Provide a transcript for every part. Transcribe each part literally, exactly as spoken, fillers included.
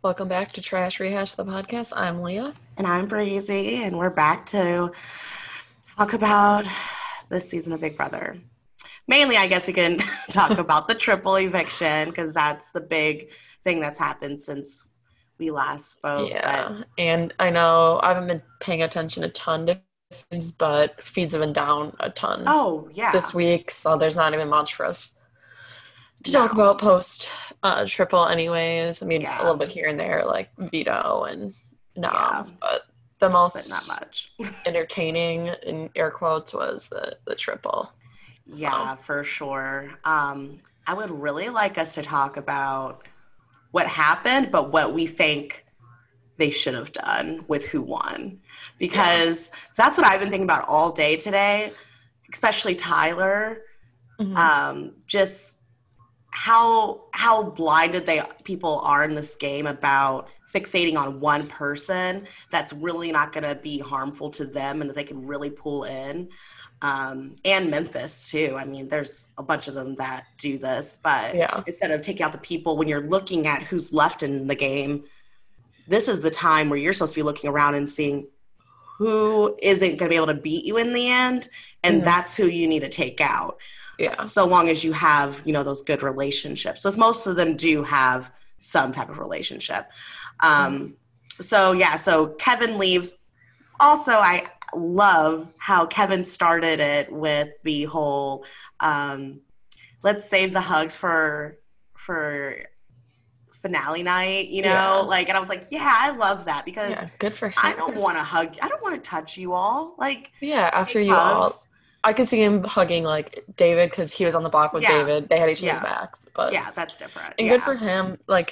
Welcome back to Trash Rehash, the podcast. I'm Leah. And I'm Breezy, and we're back to talk about this season of Big Brother. Mainly, I guess we can talk about the triple eviction because that's the big thing that's happened since we last spoke. But Yeah, and I know I haven't been paying attention a ton to feeds, but feeds have been down a ton oh, this yeah, week, so there's not even much for us to talk no, about post uh, triple, anyways. I mean, a yeah, little bit here and there, like Vito and yeah, Noms, but the but not most much. entertaining in air quotes was the the triple. So Yeah, for sure. Um, I would really like us to talk about what happened, but what we think they should have done with who won. yeah. Because that's what I've been thinking about all day today, especially Tyler. Hmm. Um, just how how blinded they people are in this game about fixating on one person that's really not going to be harmful to them and that they can really pull in. Um, and Memphis too. I mean, there's a bunch of them that do this, but Yeah. instead of taking out the people, when you're looking at who's left in the game, this is the time where you're supposed to be looking around and seeing who isn't going to be able to beat you in the end, and Hmm. that's who you need to take out. Yeah. So long as you have, you know, those good relationships. So if most of them do have some type of relationship. Mhm. Um, so yeah, so Kevin leaves. Also, I love how Kevin started it with the whole um, let's save the hugs for for finale night, you know, Yeah. like, and I was like, yeah, I love that because Yeah. Good for I him. don't 'Cause want to hug, I don't want to touch you all. Like, yeah, big after you all, hugs. I could see him hugging like David because he was on the block with Yeah, David. They had each other's yeah, backs, but yeah, that's different. and good Yeah, for him. Like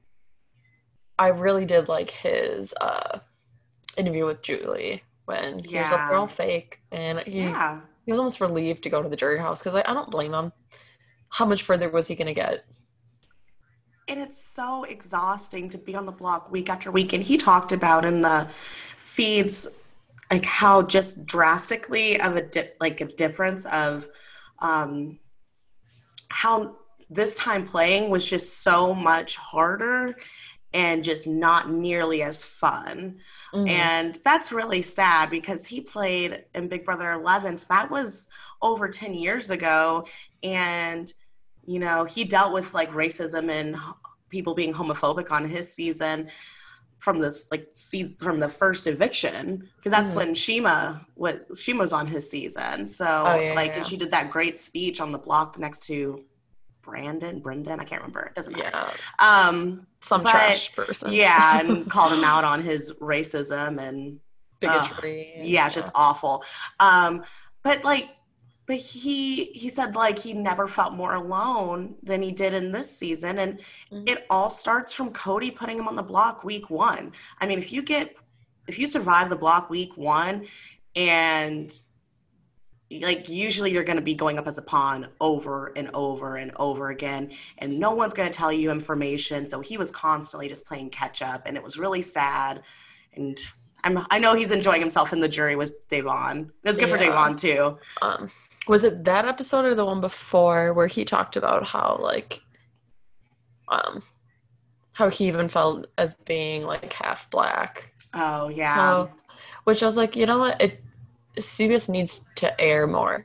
I really did like his uh interview with Julie when he was like, "We're all yeah, fake," and he yeah. he was almost relieved to go to the jury house because like, I don't blame him. How much further was he gonna get? And it's so exhausting to be on the block week after week. And he talked about in the feeds, like how just drastically of a di- like a difference of um, how this time playing was just so much harder and just not nearly as fun. Hmm. And that's really sad because he played in Big Brother eleven. So that was over ten years ago. And, you know, he dealt with like racism and people being homophobic on his season from this like season from the first eviction because that's Hmm. when Shima was Shima was on his season. Oh So yeah, like, and yeah, she did that great speech on the block next to Brandon, Brendan, I can't remember. It doesn't matter. yeah. Um, Some but trash person, yeah, and called him out on his racism and uh, bigotry, and yeah, it's yeah. just awful. Um, but like, but he he said like he never felt more alone than he did in this season, and Mhm. it all starts from Cody putting him on the block week one. I mean, if you get if you survive the block week one and like usually you're going to be going up as a pawn over and over and over again and no one's going to tell you information, so he was constantly just playing catch up and it was really sad. And I'm, I know he's enjoying himself in the jury with Davon. It was good for Yeah. Davon too. Um, was it that episode or the one before where he talked about how like um how he even felt as being like half black? Oh yeah, How, which I was like, you know what? It C B S needs to air more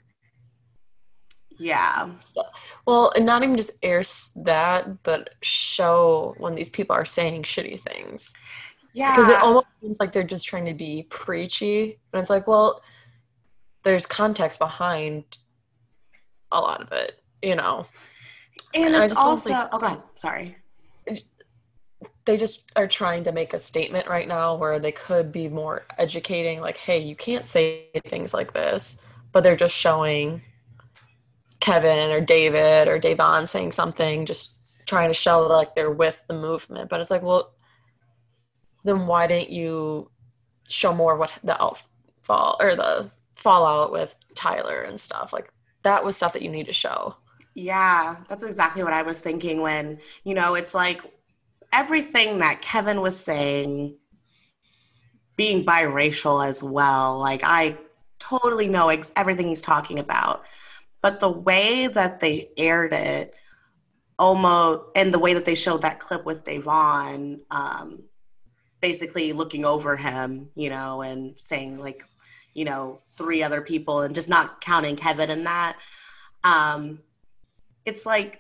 yeah, stuff. Well, and not even just air s- that, but show when these people are saying shitty things. Because it yeah. almost seems like they're just trying to be preachy. And it's like, well, there's context behind a lot of it, you know. And And I it's just don't think also, oh god, sorry. they just are trying to make a statement right now where they could be more educating, like, hey, you can't say things like this, but they're just showing Kevin or David or Davon saying something, just trying to show like they're with the movement. But it's like, well, then why didn't you show more what the outfall or the fallout with Tyler and stuff? Like that was stuff that you need to show. Yeah, that's exactly what I was thinking when, you know, it's like everything that Kevin was saying, being biracial as well. Like I totally know ex- everything he's talking about, but the way that they aired it almost, and the way that they showed that clip with Davon, um, basically looking over him, you know, and saying like, you know, three other people and just not counting Kevin in that. Um, it's like,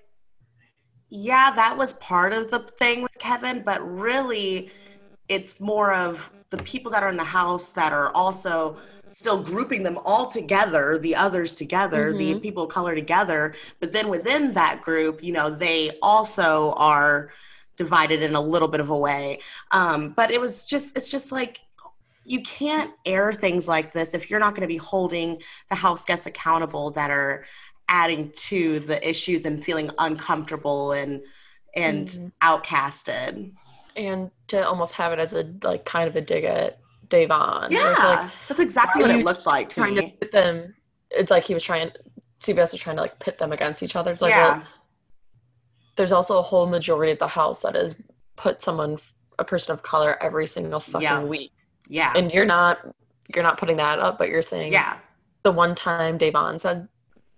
yeah, that was part of the thing with Kevin, but really it's more of the people that are in the house that are also still grouping them all together, the others together, the Mm-hmm. people of color together. But then within that group, you know, they also are divided in a little bit of a way. Um, but it was just, it's just like, you can't air things like this if you're not going to be holding the house guests accountable that are adding to the issues and feeling uncomfortable and and Mm-hmm. outcasted. And to almost have it as a like kind of a dig at Davon, where it's like, Yeah, that's why exactly are what it you looked like to trying to me. pit them? It's like he was trying, C B S was trying to like pit them against each other. It's like, well, Yeah, there's also a whole majority of the house that has put someone, a person of color, every single yeah, fucking week, yeah, and you're not, you're not putting that up, but you're saying yeah, the one time Davon said,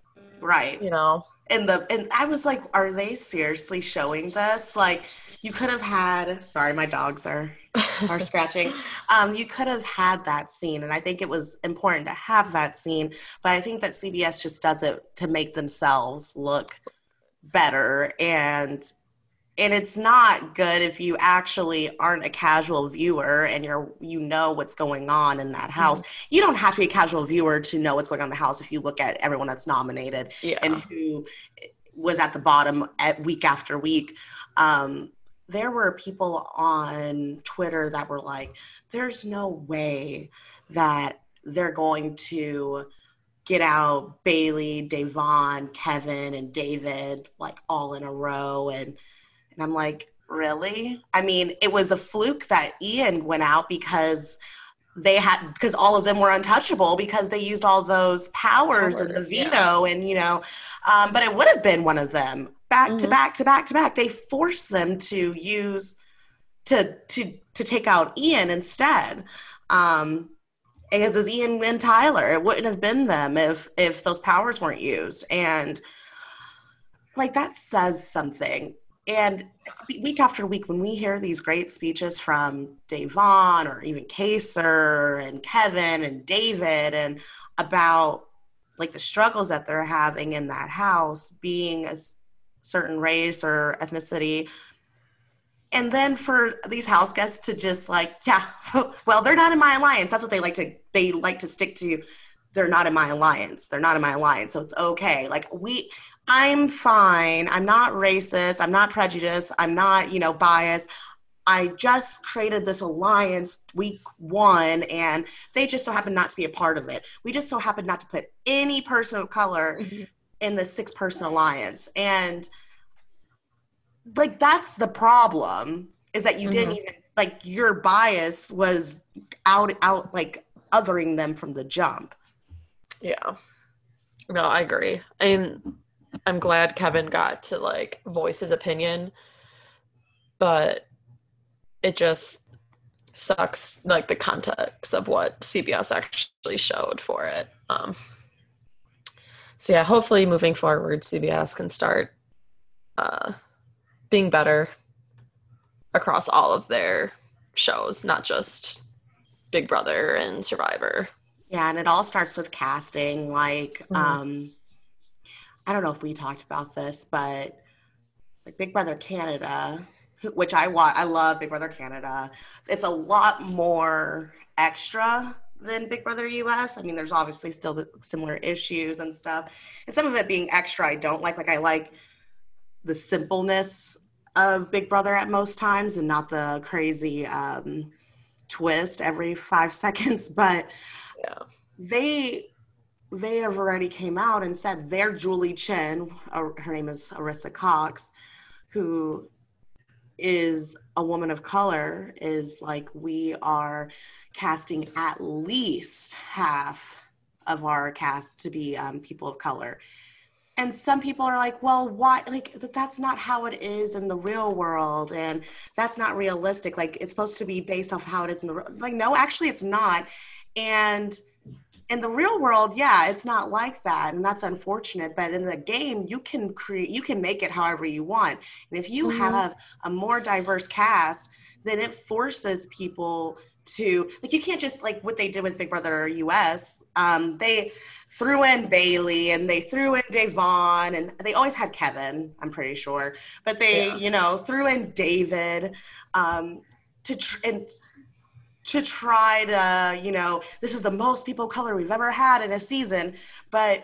right. you know, And the and I was like, are they seriously showing this? Like, you could have had. Sorry, my dogs are are scratching. Um, you could have had that scene, and I think it was important to have that scene. But I think that C B S just does it to make themselves look better, and and it's not good if you actually aren't a casual viewer and you're you know what's going on in that house. You don't have to be a casual viewer to know what's going on in the house if you look at everyone that's nominated and yeah, who was at the bottom at week after week. Um, there were people on Twitter that were like, there's no way that they're going to get out Bailey, Davon, Kevin, and David like all in a row. And and I'm like, really? I mean, it was a fluke that Ian went out because they had because all of them were untouchable because they used all those powers and the powers, yeah. veto and you know, um, but it would have been one of them back to Hmm. back to back to back. They forced them to use to to to take out Ian instead. Um, as is Ian and Tyler, it wouldn't have been them if if those powers weren't used, and like that says something. And week after week, when we hear these great speeches from Davon or even Kaser and Kevin and David and about like the struggles that they're having in that house, being a certain race or ethnicity, and then for these house guests to just like, yeah, well, they're not in my alliance. That's what they like to they like to stick to. They're not in my alliance. They're not in my alliance. So it's okay. Like we I'm fine. I'm not racist. I'm not prejudiced. I'm not, you know, biased. I just created this alliance week one and they just so happen not to be a part of it. We just so happen not to put any person of color Hmm. in the six person alliance. And like that's the problem is that you didn't Hmm. even like your bias was out out like othering them from the jump. Yeah. No, I agree. And I'm glad Kevin got to like voice his opinion, but it just sucks like the context of what C B S actually showed for it. Um, so yeah, hopefully moving forward, C B S can start uh, being better across all of their shows, not just Big Brother and Survivor. Yeah, and it all starts with casting. Like, Mhm. um, I don't know if we talked about this, but like Big Brother Canada, which I want, I love Big Brother Canada. It's a lot more extra than Big Brother U S. I mean, there's obviously still the similar issues and stuff, and some of it being extra, I don't like. Like, I like the simpleness of Big Brother at most times, and not the crazy um, twist every five seconds. But Yeah. they they have already came out and said they're Julie Chen, uh, her name is Arissa Cox, who is a woman of color, is like, we are casting at least half of our cast to be um, people of color. And some people are like, well, why? Like, but that's not how it is in the real world. And that's not realistic. Like, it's supposed to be based off how it is in the, like, no, actually, it's not. And in the real world, yeah, it's not like that, and that's unfortunate. But in the game, you can create, you can make it however you want. And if you Mm-hmm. have a more diverse cast, then it forces people to, like, you can't just, like what they did with Big Brother U S. Um, they threw in Bailey and they threw in Davon, and they always had Kevin, I'm pretty sure, but they, Yeah. you know, threw in David. Um, to tr- and to try to, you know, this is the most people of color we've ever had in a season, but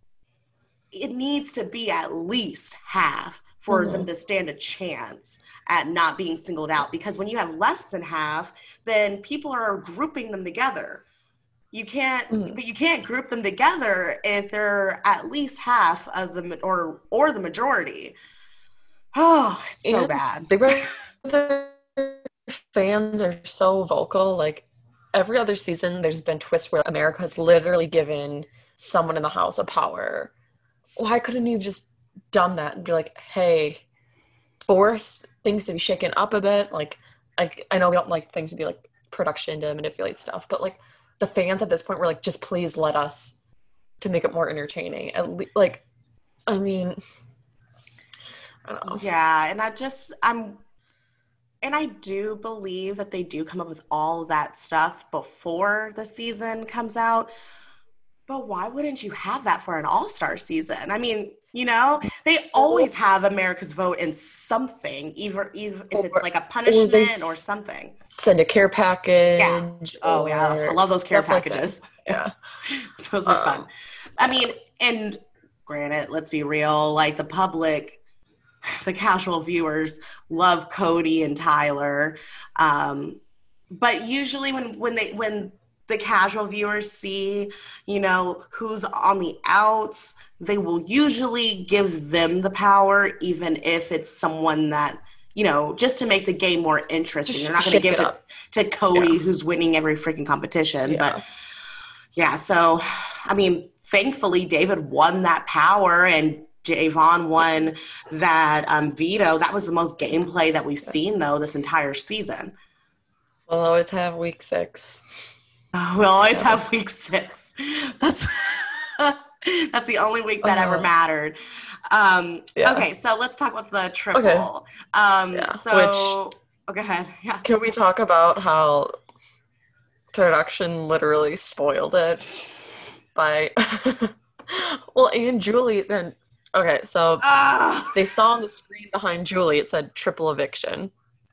it needs to be at least half for them Mm-hmm. to stand a chance at not being singled out. Because when you have less than half, then people are grouping them together. You can't, Mm-hmm. but you can't group them together if they're at least half of the or or the majority. Oh, it's so And bad. Big Brother fans are so vocal. Like every other season, there's been twists where America has literally given someone in the house a power. Why couldn't you have just done that and be like, hey, force things to be shaken up a bit? Like, like I know we don't like things to be like production to manipulate stuff, but like the fans at this point were like, just please let us to make it more entertaining. At least, like, I mean, I don't know. Yeah, and I just I'm and I do believe that they do come up with all that stuff before the season comes out. But why wouldn't you have that for an all-star season? I mean, you know, they always have America's vote in something, either, either if it's Or, like a or they punishment or s- something. send a care Yeah. package Oh yeah. I or love those care stuff like that. packages. Yeah. Those are fun. Um, I yeah. mean, and granted, let's be real, like the public, the casual viewers love Cody and Tyler. Um, but usually when when they when the casual viewers see, you know, who's on the outs, they will usually give them the power, even if it's someone that, you know, just to make the game more interesting. They're Just not going to shake give it to up. to Yeah. Cody, who's winning every freaking competition. But Yeah. yeah, so I mean, thankfully David won that power and Javon won that um, veto. That was the most gameplay that we've Yeah. seen though this entire season. We'll always have week six. We'll always That have was week six. That's that's the only week that ever uh mattered. Um, yeah. okay, so let's talk about the Okay. triple. Um, Yeah. Which so oh, go ahead. Yeah. can we talk about how production literally spoiled it by well, and Julie then okay, so Ah, they saw on the screen behind Julie it said triple eviction.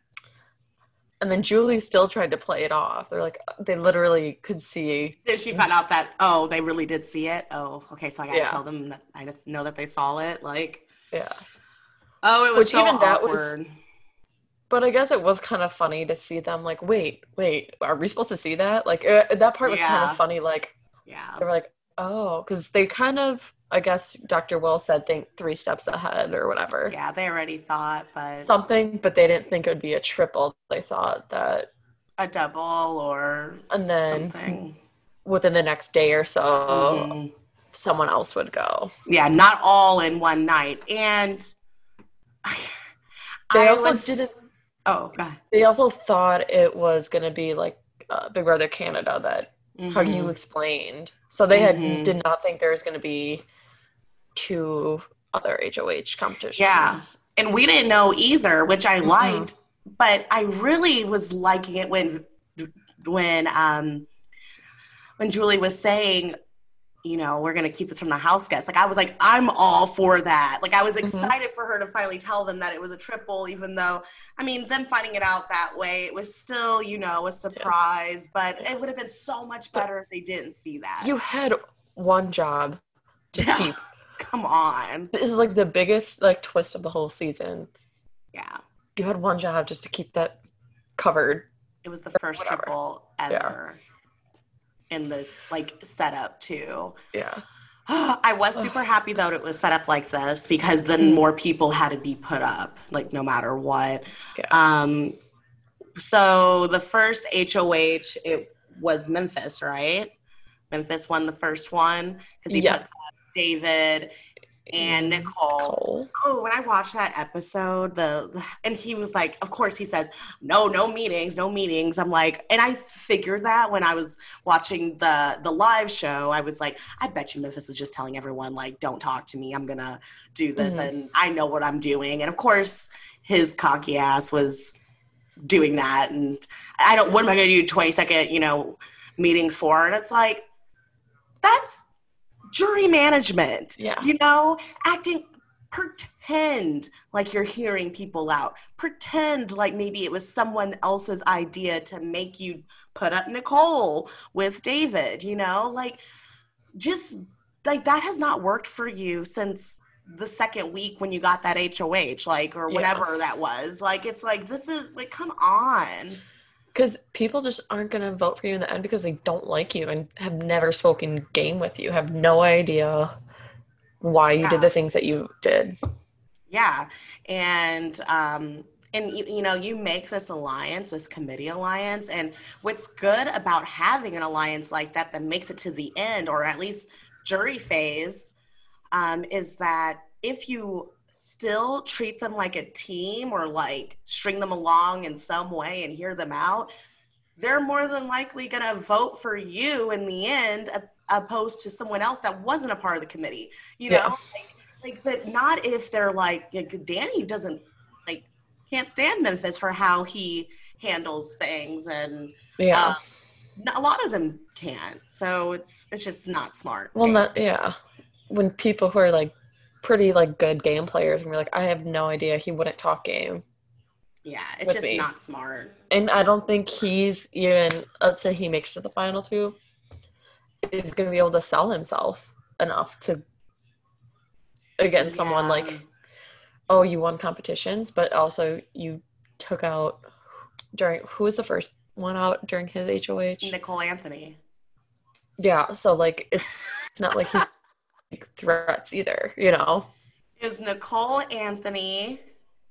And then Julie still tried to play it off. They're like they literally could see. then she found out that oh, they really did see it. Oh, okay, so I gotta Yeah. tell them that I just know that they saw it. Like, Yeah. oh, it was Which so even that was awkward. but I guess it was kind of funny to see them like, wait, wait, are we supposed to see that? Like uh, that part was kind of Yeah, funny. Like yeah, they were like, oh, because they kind of, I guess Doctor Will said think three steps ahead or whatever. yeah. They already thought, but Something, but they didn't think it would be a triple. They thought that, a double or and then something. within the next day or so, Hmm. someone else would go. Yeah, not all in one night. And They I also was, didn't. oh, God. They also thought it was going to be like uh, Big Brother Canada that how you Hmm. explained. So they had Hmm. did not think there was going to be two other H O H Yeah. competitions. And we didn't know either, which I Mm-mm. liked, but I really was liking it when, when, um, when Julie was saying, you know, we're going to keep this from the house guests. Like, I was like, I'm all for that. Like, I was Mm-hmm. excited for her to finally tell them that it was a triple, even though, I mean, them finding it out that way, it was still, you know, a Yeah. surprise, but Yeah. it would have been so much But better if they didn't see that. you had one job to Yeah. keep. Come on. This is like the biggest like twist of the whole season. Yeah. You had one job just to keep that covered. It was the Or first whatever. triple Yeah. ever in this, like, setup, too. Yeah. I was super happy though it was set up like this because then Mm. more people had to be put up, like no matter what. Yeah. Um, so the first H O H, it was Memphis, right? Memphis won the first one because he Yeah. puts up David and Nicole. Nicole. Oh, when I watched that episode, the, the and he was like, of course he says, no, no meetings, no meetings. I'm like, and I figured that when I was watching the the live show, I was like, I bet you Memphis is just telling everyone, like, don't talk to me. I'm gonna do this, Mhm. and I know what I'm doing. And of course, his cocky ass was doing that, and I don't. What am I gonna do? twenty second, you know, meetings for? And it's like, that's jury management. Yeah. You know, acting, pretend like you're hearing people out. Pretend like maybe it was someone else's idea to make you put up Nicole with David, you know? Like, just, like, that has not worked for you since the second week when you got that H O H, like, or Yeah. whatever that was. Like, it's like, this is, like, come on. Because people just aren't going to vote for you in the end because they don't like you and have never spoken game with you, have no idea why you Yeah. did the things that you did. Yeah. And, um, and you, you know, you make this alliance, this committee alliance, and what's good about having an alliance like that that makes it to the end, or at least jury phase, um, is that if you still treat them like a team or like string them along in some way and hear them out, they're more than likely going to vote for you in the end, opposed to someone else that wasn't a part of the committee, you know? Yeah. Like, like, but not if they're like, like, Danny doesn't, like, can't stand Memphis for how he handles things, and Yeah. uh, a lot of them can't. So it's it's just not smart. Well, not, yeah. When people who are like pretty like good game players and we're like, I have no idea, he wouldn't talk game. Yeah, it's with just me. not smart. And I don't think he's even, let's say he makes it to the final two, is going to be able to sell himself enough to, against someone Yeah. like, oh, you won competitions, but also you took out during, who was the first one out during his H O H? Nicole Anthony. Yeah, so like, it's, it's not like he's like, threats either, you know? It was Nicole Anthony,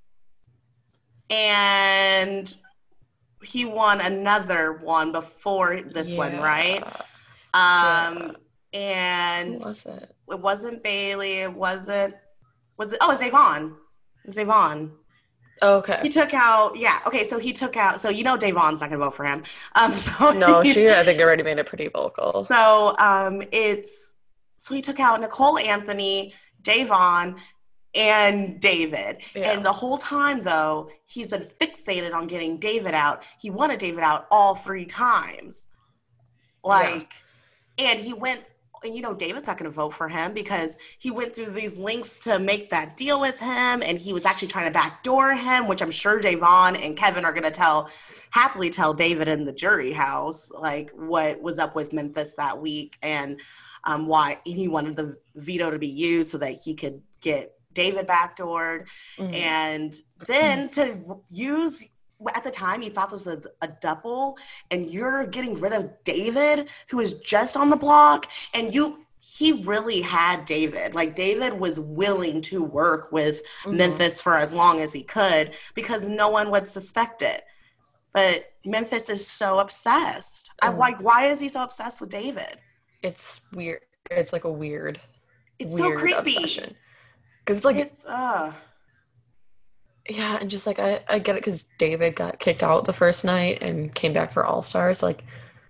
and he won another one before this one, right? Um, Yeah. and Who was it? it wasn't Bailey. It wasn't. Was it? Oh, it was Davon. It was Davon. Oh, okay. He took out. Yeah. Okay. So he took out. So you know Davon's not gonna vote for him. Um. So No, he- she, I think, already made it pretty vocal. So um, it's so he took out Nicole Anthony, Davon, and David. Yeah. And the whole time, though, he's been fixated on getting David out. He wanted David out all three times. Like, and he went, and you know, David's not going to vote for him because he went through these links to make that deal with him, and he was actually trying to backdoor him, which I'm sure Davon and Kevin are going to tell, happily tell David in the jury house, like, what was up with Memphis that week, and um, why he wanted the veto to be used so that he could get David backdoored. Mhm. And then to use, at the time, you thought this was a, a double, and you're getting rid of David, who was just on the block, and you, he really had David. Like, David was willing to work with Mhm. Memphis for as long as he could because no one would suspect it. But Memphis is so obsessed. I'm Mm. like, why is he so obsessed with David? It's weird. It's like a weird, It's so weird creepy. obsession. Because it's like, It's, uh, yeah, and just like, I, I get it because David got kicked out the first night and came back for All Stars. Like,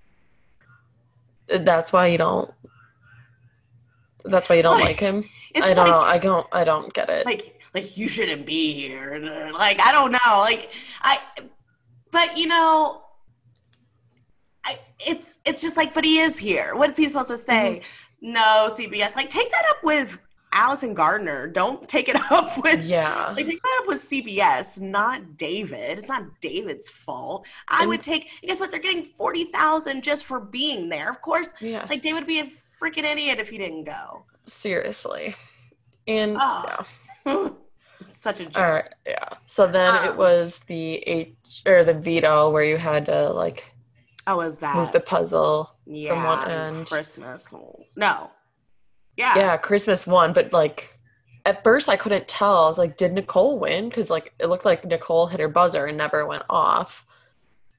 that's why you don't, that's why you don't like him. it's I don't like, know. I don't, I don't get it. like, like you shouldn't be here. Like, I don't know. Like, I, but you know, I, it's, it's just like, but he is here. What is he supposed to say? No, C B S. Like, take that up with Allison Gardner. Don't take it up with, Yeah. like, take that up with C B S, not David. It's not David's fault. I And- would take, and guess what? They're getting forty thousand just for being there. Of course, Yeah. like, David would be a freaking idiot if he didn't go. Seriously. And Oh. yeah. It's such a joke. All right. Yeah. So then it Um, was the H or the veto where you had to like How was that? move the puzzle. yeah, one end. Christmas. No. Yeah. Yeah, Christmas won, but like at first I couldn't tell. I was like, did Nicole win? Because like it looked like Nicole hit her buzzer and never went off.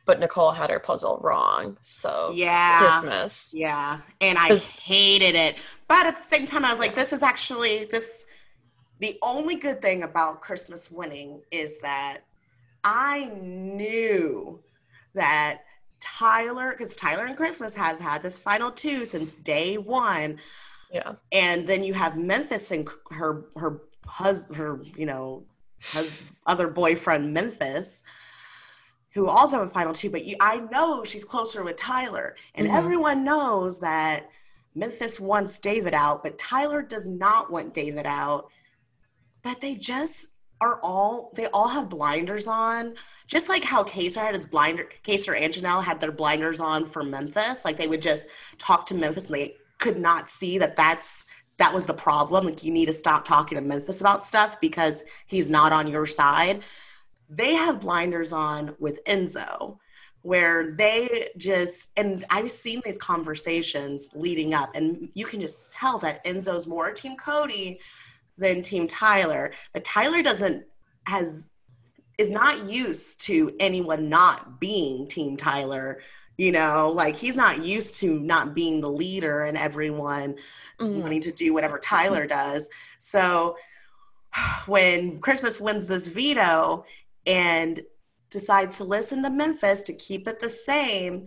but Nicole had her puzzle wrong. So Yeah. Christmas. Yeah. And I 'Cause- hated it. But at the same time, I was like, this is actually this the only good thing about Christmas winning is that I knew that Tyler, because Tyler and Christmas have had this final two since day one. Yeah. And then you have Memphis and her her husband, her, you know, hus- other boyfriend, Memphis, who also have a final two. But you, I know she's closer with Tyler. And Mm-hmm. everyone knows that Memphis wants David out, but Tyler does not want David out. But they just are all, they all have blinders on. Just like how Kaysar had his blinder, Kaysar and Janelle had their blinders on for Memphis. Like they would just talk to Memphis and they could not see that that's, that was the problem. Like you need to stop talking to Memphis about stuff because he's not on your side. They have blinders on with Enzo where they just, and I've seen these conversations leading up and you can just tell that Enzo's more Team Cody than Team Tyler. But Tyler doesn't, has, is not used to anyone not being Team Tyler, you know, like he's not used to not being the leader and everyone mm-hmm. wanting to do whatever Tyler does. So when Christmas wins this veto and decides to listen to Memphis to keep it the same,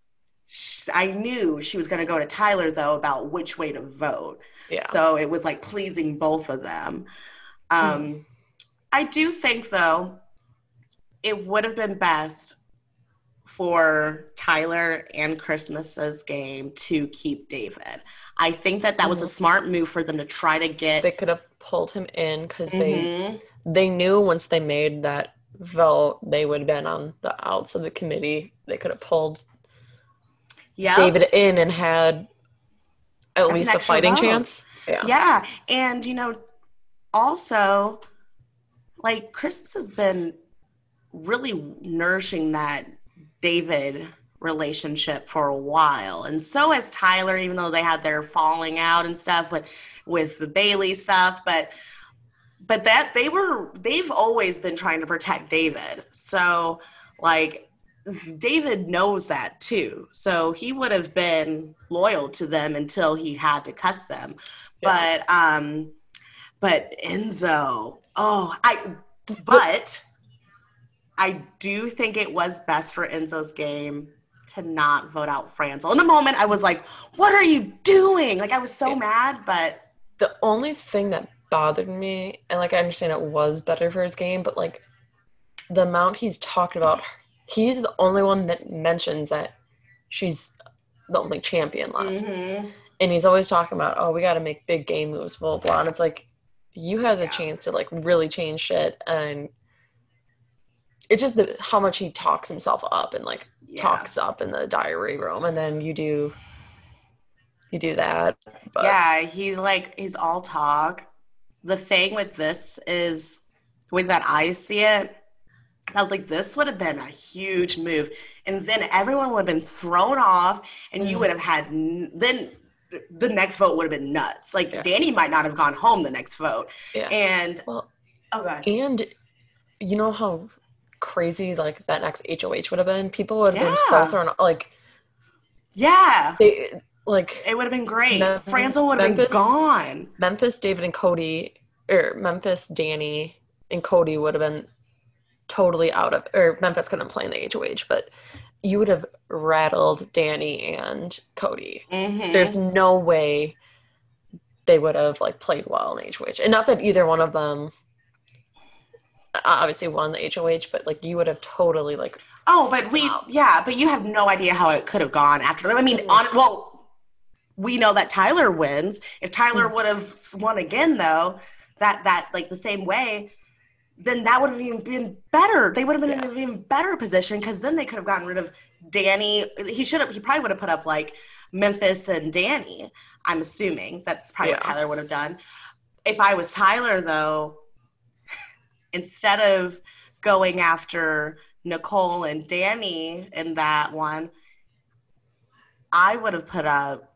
I knew she was going to go to Tyler though about which way to vote. Yeah. So it was like pleasing both of them. Um, mm. I do think though, it would have been best for Tyler and Christmas's game to keep David. I think that that was a smart move for them to try to get. They could have pulled him in because mm-hmm. they they knew once they made that vote, they would have been on the outs of the committee. They could have pulled yep. David in and had at That's least a fighting vote. chance. Yeah. Yeah. And, you know, also, like, Christmas has been really nourishing that David relationship for a while. And so has Tyler, even though they had their falling out and stuff with, with the Bailey stuff. But but that they were, they've always been trying to protect David. So, like, David knows that too. So he would have been loyal to them until he had to cut them. Yeah. But um but Enzo, oh, I but I do think it was best for Enzo's game to not vote out Franzel. In the moment I was like, what are you doing? Like I was so yeah. mad, but the only thing that bothered me, and like I understand it was better for his game, but like the amount he's talked about, he's the only one that mentions that she's the only champion left. Mm-hmm. And he's always talking about, oh, we got to make big game moves, blah, blah. And it's like, you had the yeah. chance to, like, really change shit. And it's just the, how much he talks himself up and, like, yeah. talks up in the diary room. And then you do, you do that. But. Yeah, he's, like, he's all talk. The thing with this is, the way that I see it, I was like, this would have been a huge move. And then everyone would have been thrown off, and mm-hmm. you would have had – then the next vote would have been nuts. Like, yeah. Danny might not have gone home the next vote. Yeah. And well, – oh, God. And you know how crazy, like, that next H O H would have been? People would have yeah. been so thrown off. Like – yeah. They, like – it would have been great. Mem- Franzel would have Memphis, been gone. Memphis, David, and Cody – or Memphis, Danny, and Cody would have been – totally out of, or Memphis couldn't play in the H O H, but you would have rattled Danny and Cody. Mm-hmm. There's no way they would have like played well in H O H. And not that either one of them obviously won the H O H, but like you would have totally like. Oh, but we, out. yeah, but you have no idea how it could have gone after them. I mean, on, well, we know that Tyler wins. If Tyler mm-hmm. would have won again, though, that, that like the same way, then that would have even been better. They would have been yeah. in an even better position because then they could have gotten rid of Danny. He should have. He probably would have put up like Memphis and Danny. I'm assuming that's probably yeah. what Tyler would have done. If I was Tyler, though, instead of going after Nicole and Danny in that one, I would have put up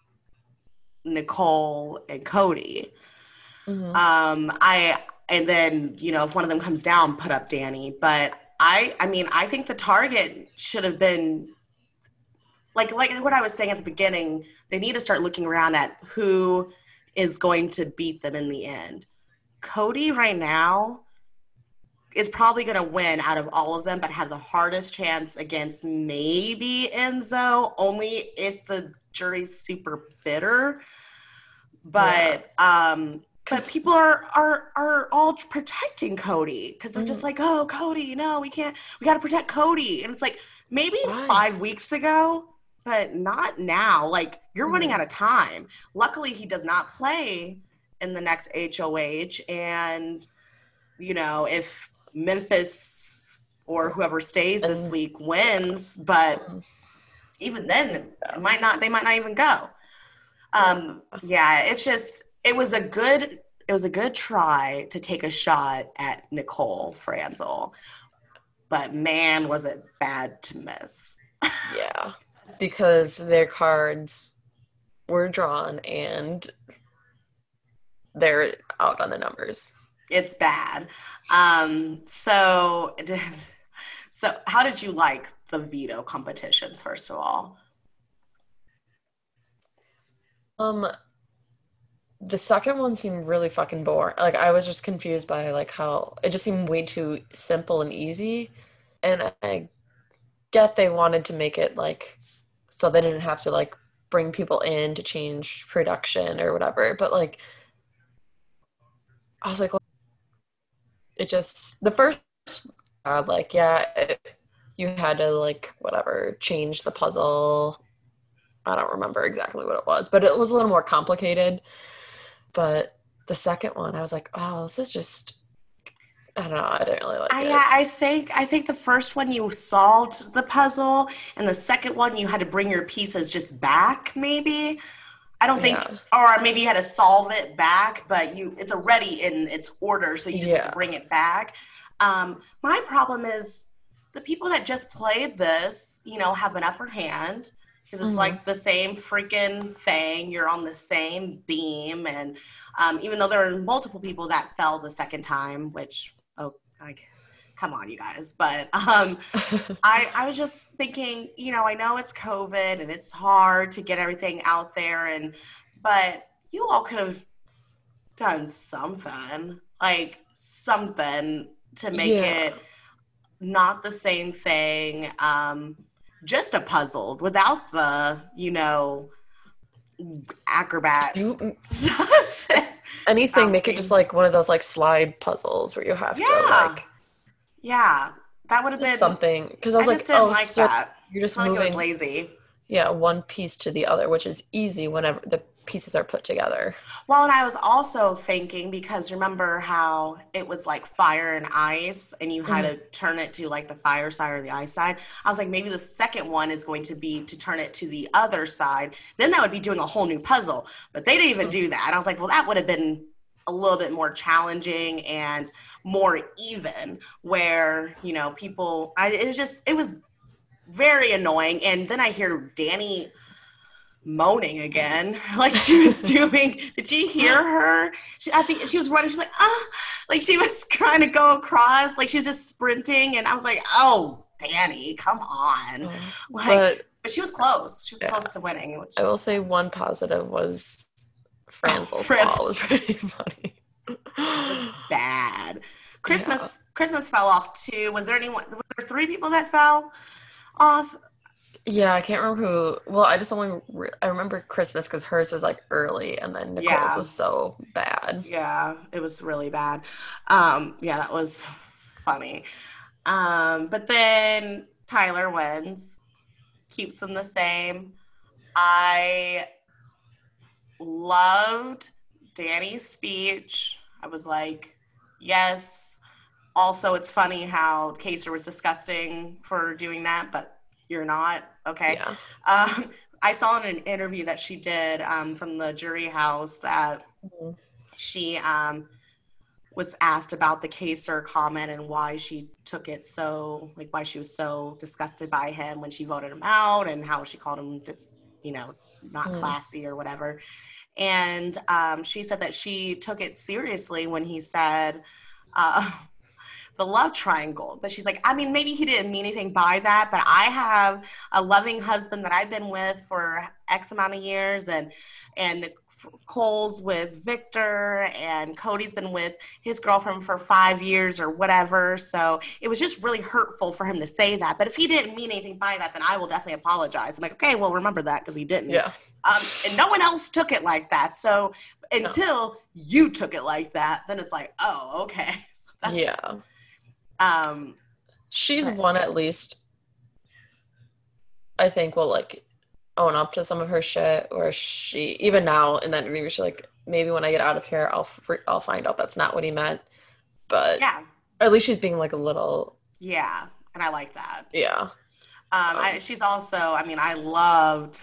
Nicole and Cody. Mm-hmm. Um, I. And then, you know, if one of them comes down, put up Danny. But I I mean, I think the target should have been like like what I was saying at the beginning. They need to start looking around at who is going to beat them in the end. Cody right now is probably going to win out of all of them, but have the hardest chance against maybe Enzo, only if the jury's super bitter. But yeah. um, but people are are are all protecting Cody because they're mm. just like, oh, Cody, no, we can't, we got to protect Cody, and it's like maybe Why? five weeks ago, but not now. Like you're mm. running out of time. Luckily, he does not play in the next H O H, and you know if Memphis or whoever stays this week wins, but even then it might not they might not even go. Um yeah, it's just it was a good it was a good try to take a shot at Nicole Franzel, but man was it bad to miss. Yeah, because their cards were drawn and they're out on the numbers. It's bad. Um, so, so how did you like the veto competitions, first of all? Um, the second one seemed really fucking boring. Like, I was just confused by, like, how it just seemed way too simple and easy. And I get they wanted to make it, like, so they didn't have to, like, bring people in to change production or whatever. But, like, I was like, well, it just, the first, uh, like, yeah, it, you had to, like, whatever, change the puzzle. I don't remember exactly what it was, but it was a little more complicated. But the second one, I was like, oh, this is just, I don't know, I didn't really like I, it. Yeah, I think, I think the first one you solved the puzzle, and the second one you had to bring your pieces just back, maybe. I don't think, yeah. Or maybe you had to solve it back, but you it's already in its order, so you just yeah. have to bring it back. Um, my problem is the people that just played this, you know, have an upper hand because it's mm-hmm. like the same freaking thing. You're on the same beam, and um, even though there are multiple people that fell the second time, which oh, like, come on, you guys. But um, I, I was just thinking, you know, I know it's COVID and it's hard to get everything out there, and but you all could have done something, like something to make yeah. it not the same thing. Um, just a puzzle without the, you know, acrobat you, stuff. Anything, make it just like one of those like slide puzzles where you have yeah. to like. Yeah, that would have been something because I was I like, just didn't oh, like so that. You're just I felt moving. like it was lazy. Yeah, one piece to the other, which is easy whenever the pieces are put together. Well, and I was also thinking because remember how it was like fire and ice, and you had mm-hmm. to turn it to like the fire side or the ice side. I was like, maybe the second one is going to be to turn it to the other side. Then that would be doing a whole new puzzle. But they didn't even mm-hmm. do that. I was like, well, that would have been a little bit more challenging and more even, where, you know, people, I, it was just, it was very annoying. And then I hear Danny moaning again, like she was doing, did you hear her? She, I think she was running, she's like, ah, like she was trying to go across, like she was just sprinting. And I was like, oh, Danny, come on. Like, but, but she was close. She was yeah. close to winning. Which I will say one positive was Franzel's oh, fall was pretty funny. It was bad. Christmas yeah. Christmas fell off too. Was there anyone? Was there three people that fell off? Yeah, I can't remember who. Well, I just only re- I remember Christmas because hers was like early, and then Nicole's yeah. was so bad. Yeah, it was really bad. Um, yeah, that was funny. Um, but then Tyler wins, keeps them the same. I loved Danny's speech. I was like, yes. Also, it's funny how Kaser was disgusting for doing that, but you're not. Okay. Yeah. Um, I saw in an interview that she did um, from the jury house that mm-hmm. she um, was asked about the Kaser comment and why she took it so, like why she was so disgusted by him when she voted him out, and how she called him this, you know, not mm. classy or whatever. And um, she said that she took it seriously when he said, uh, the love triangle that she's like, I mean, maybe he didn't mean anything by that, but I have a loving husband that I've been with for X amount of years, and and Cole's with Victor, and Cody's been with his girlfriend for five years or whatever. So it was just really hurtful for him to say that. But if he didn't mean anything by that, then I will definitely apologize. I'm like, okay, well, remember that, because he didn't. Yeah. Um, and no one else took it like that. So until no. you took it like that, then it's like, oh, okay. So that's, yeah. Um, She's but, one at least, I think, will like own up to some of her shit, or she, even now in that interview, she's like, maybe when I get out of here, I'll fr- I'll find out that's not what he meant. But yeah. at least she's being like a little. Yeah. And I like that. Yeah. Um, um I, she's also, I mean, I loved,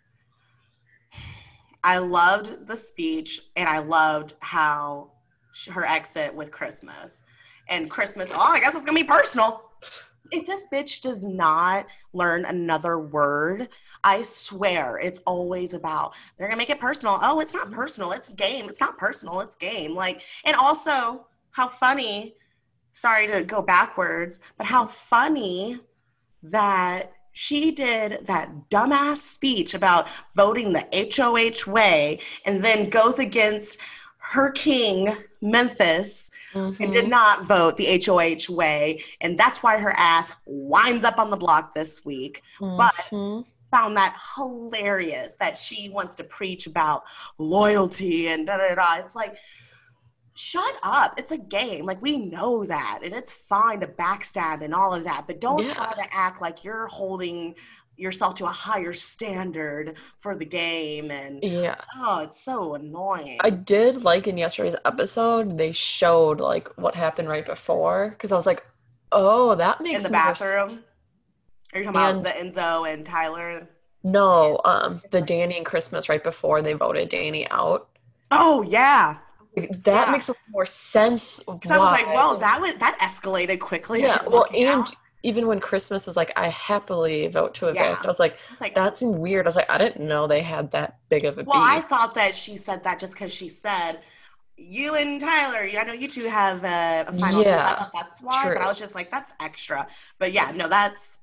I loved the speech, and I loved how she, her exit with Christmas. And Christmas, oh, I guess it's going to be personal. If this bitch does not learn another word, I swear it's always about, they're going to make it personal. Oh, it's not personal. It's game. It's not personal. It's game. Like, and also how funny, sorry to go backwards, but how funny that she did that dumbass speech about voting the H O H way, and then goes against her king, Memphis, mm-hmm. and did not vote the H O H way. And that's why her ass winds up on the block this week. Mm-hmm. But found that hilarious that she wants to preach about loyalty and da da da. It's like, shut up. It's a game. Like, we know that. And it's fine to backstab and all of that. But don't yeah. try to act like you're holding yourself to a higher standard for the game. And yeah, oh, it's so annoying. I did like in yesterday's episode, they showed like what happened right before, because I was like, oh, that makes in the bathroom. Sense. Are you talking and, about the Enzo and Tyler? No, um, the Danny and Christmas right before they voted Danny out. Oh yeah, that yeah. makes a little more sense. Because I was like, well, that was that escalated quickly. Yeah, well, and. Out. Even when Christmas was like, I happily vote to evict. Yeah. I was like, I was like, that seemed weird. I was like, I didn't know they had that big of a well, beef. I thought that she said that just because she said, you and Tyler, I know you two have a, a final yeah, two, so I thought that's why. True. But I was just like, that's extra. But yeah, no, that's.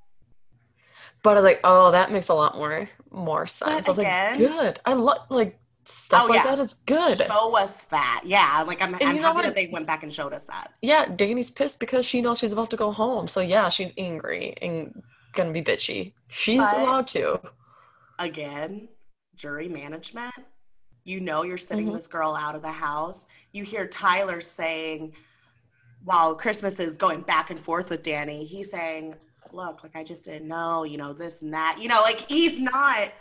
But I was like, oh, that makes a lot more more sense. But I was again, like, good. I love, like, stuff oh, like yeah. that is good. Show us that. Yeah, like, I'm, I'm happy that they went back and showed us that. Yeah, Danny's pissed because she knows she's about to go home. So, yeah, she's angry and gonna be bitchy. She's but, allowed to. Again, jury management. You know you're sitting mm-hmm. this girl out of the house. You hear Tyler saying, while Christmas is going back and forth with Danny, he's saying, look, like, I just didn't know, you know, this and that. You know, like, he's not...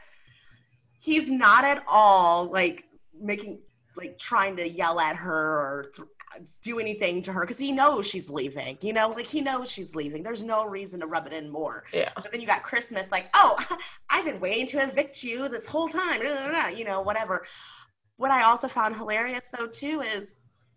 He's not at all, like, making, like, trying to yell at her or th- do anything to her, because he knows she's leaving, you know? Like, he knows she's leaving. There's no reason to rub it in more. Yeah. But then you got Christmas, like, oh, I've been waiting to evict you this whole time, blah, blah, blah, you know, whatever. What I also found hilarious, though, too, is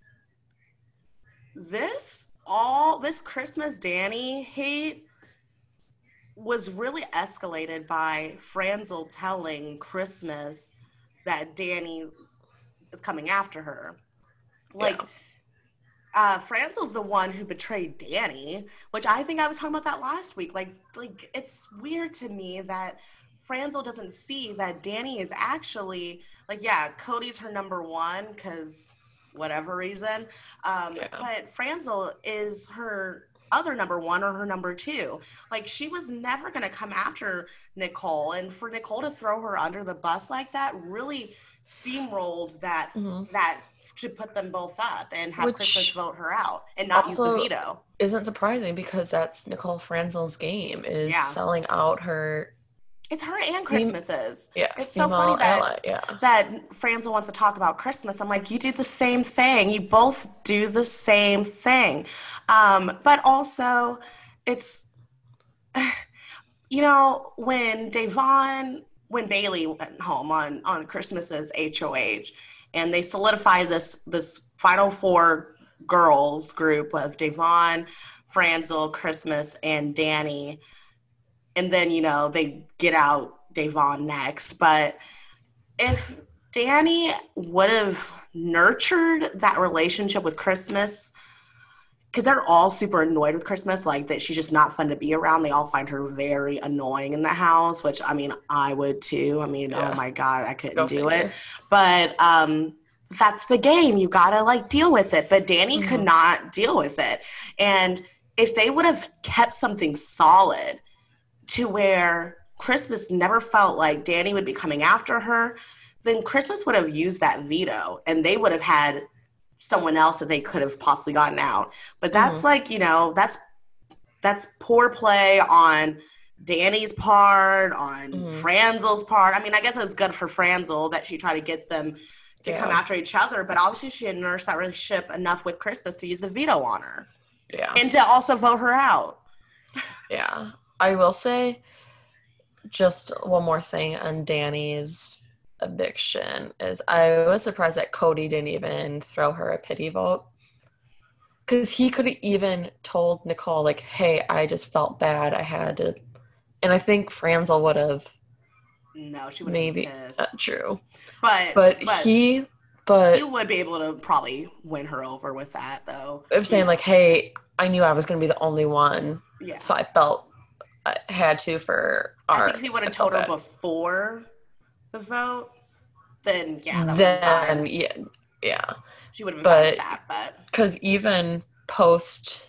this, all, this Christmas Danny hate was really escalated by Franzel telling Christmas that Danny is coming after her. Like, yeah. uh, Franzel's the one who betrayed Danny, which I think I was talking about that last week. Like, like it's weird to me that Franzel doesn't see that Danny is actually, like, yeah, Cody's her number one because whatever reason. Um, yeah. But Franzel is her other number one or her number two. Like, she was never going to come after Nicole, and for Nicole to throw her under the bus like that really steamrolled that mm-hmm. that to put them both up and have Which Christmas vote her out and not use the veto. Isn't surprising, because that's Nicole Franzel's game, is yeah. selling out her. It's her and Christmas's. Yeah, it's so funny that, ally, yeah. that Franzel wants to talk about Christmas. I'm like, you do the same thing. You both do the same thing. Um, but also, it's, you know, when Da'Vonne, when Bailey went home on, on Christmas's H O H, and they solidified this, this Final Four girls group of Da'Vonne, Franzel, Christmas, and Danny. And then, you know, they get out Da'Vonne next. But if Danny would have nurtured that relationship with Christmas because they're all super annoyed with Christmas, like that she's just not fun to be around. They all find her very annoying in the house, which I mean, I would too. I mean, Yeah. oh my God, I couldn't Go do figure. it. But um, that's the game. You gotta like deal with it. But Danny Mhm. could not deal with it. And if they would have kept something solid to where Christmas never felt like Danny would be coming after her, then Christmas would have used that veto and they would have had someone else that they could have possibly gotten out. But that's Mhm. like, you know, that's that's poor play on Danny's part, on Mhm. Franzel's part. I mean, I guess it's good for Franzel that she tried to get them to come Yeah. after each other, but obviously she had nursed that relationship enough with Christmas to use the veto on her Yeah. and to also vote her out. Yeah. I will say just one more thing on Danny's eviction is I was surprised that Cody didn't even throw her a pity vote. Because he could have even told Nicole, like, hey, I just felt bad. I had to. And I think Franzel would have No, she would have been maybe, uh, pissed. true. But But but he, you but would be able to probably win her over with that, though. I'm You saying, know, like, hey, I knew I was going to be the only one. yeah. So I felt I had to for I think our. if you would I have felt told her bad. before the vote, then yeah, that would have been Then, fine. yeah, yeah. She would have been fine with But that. But because even post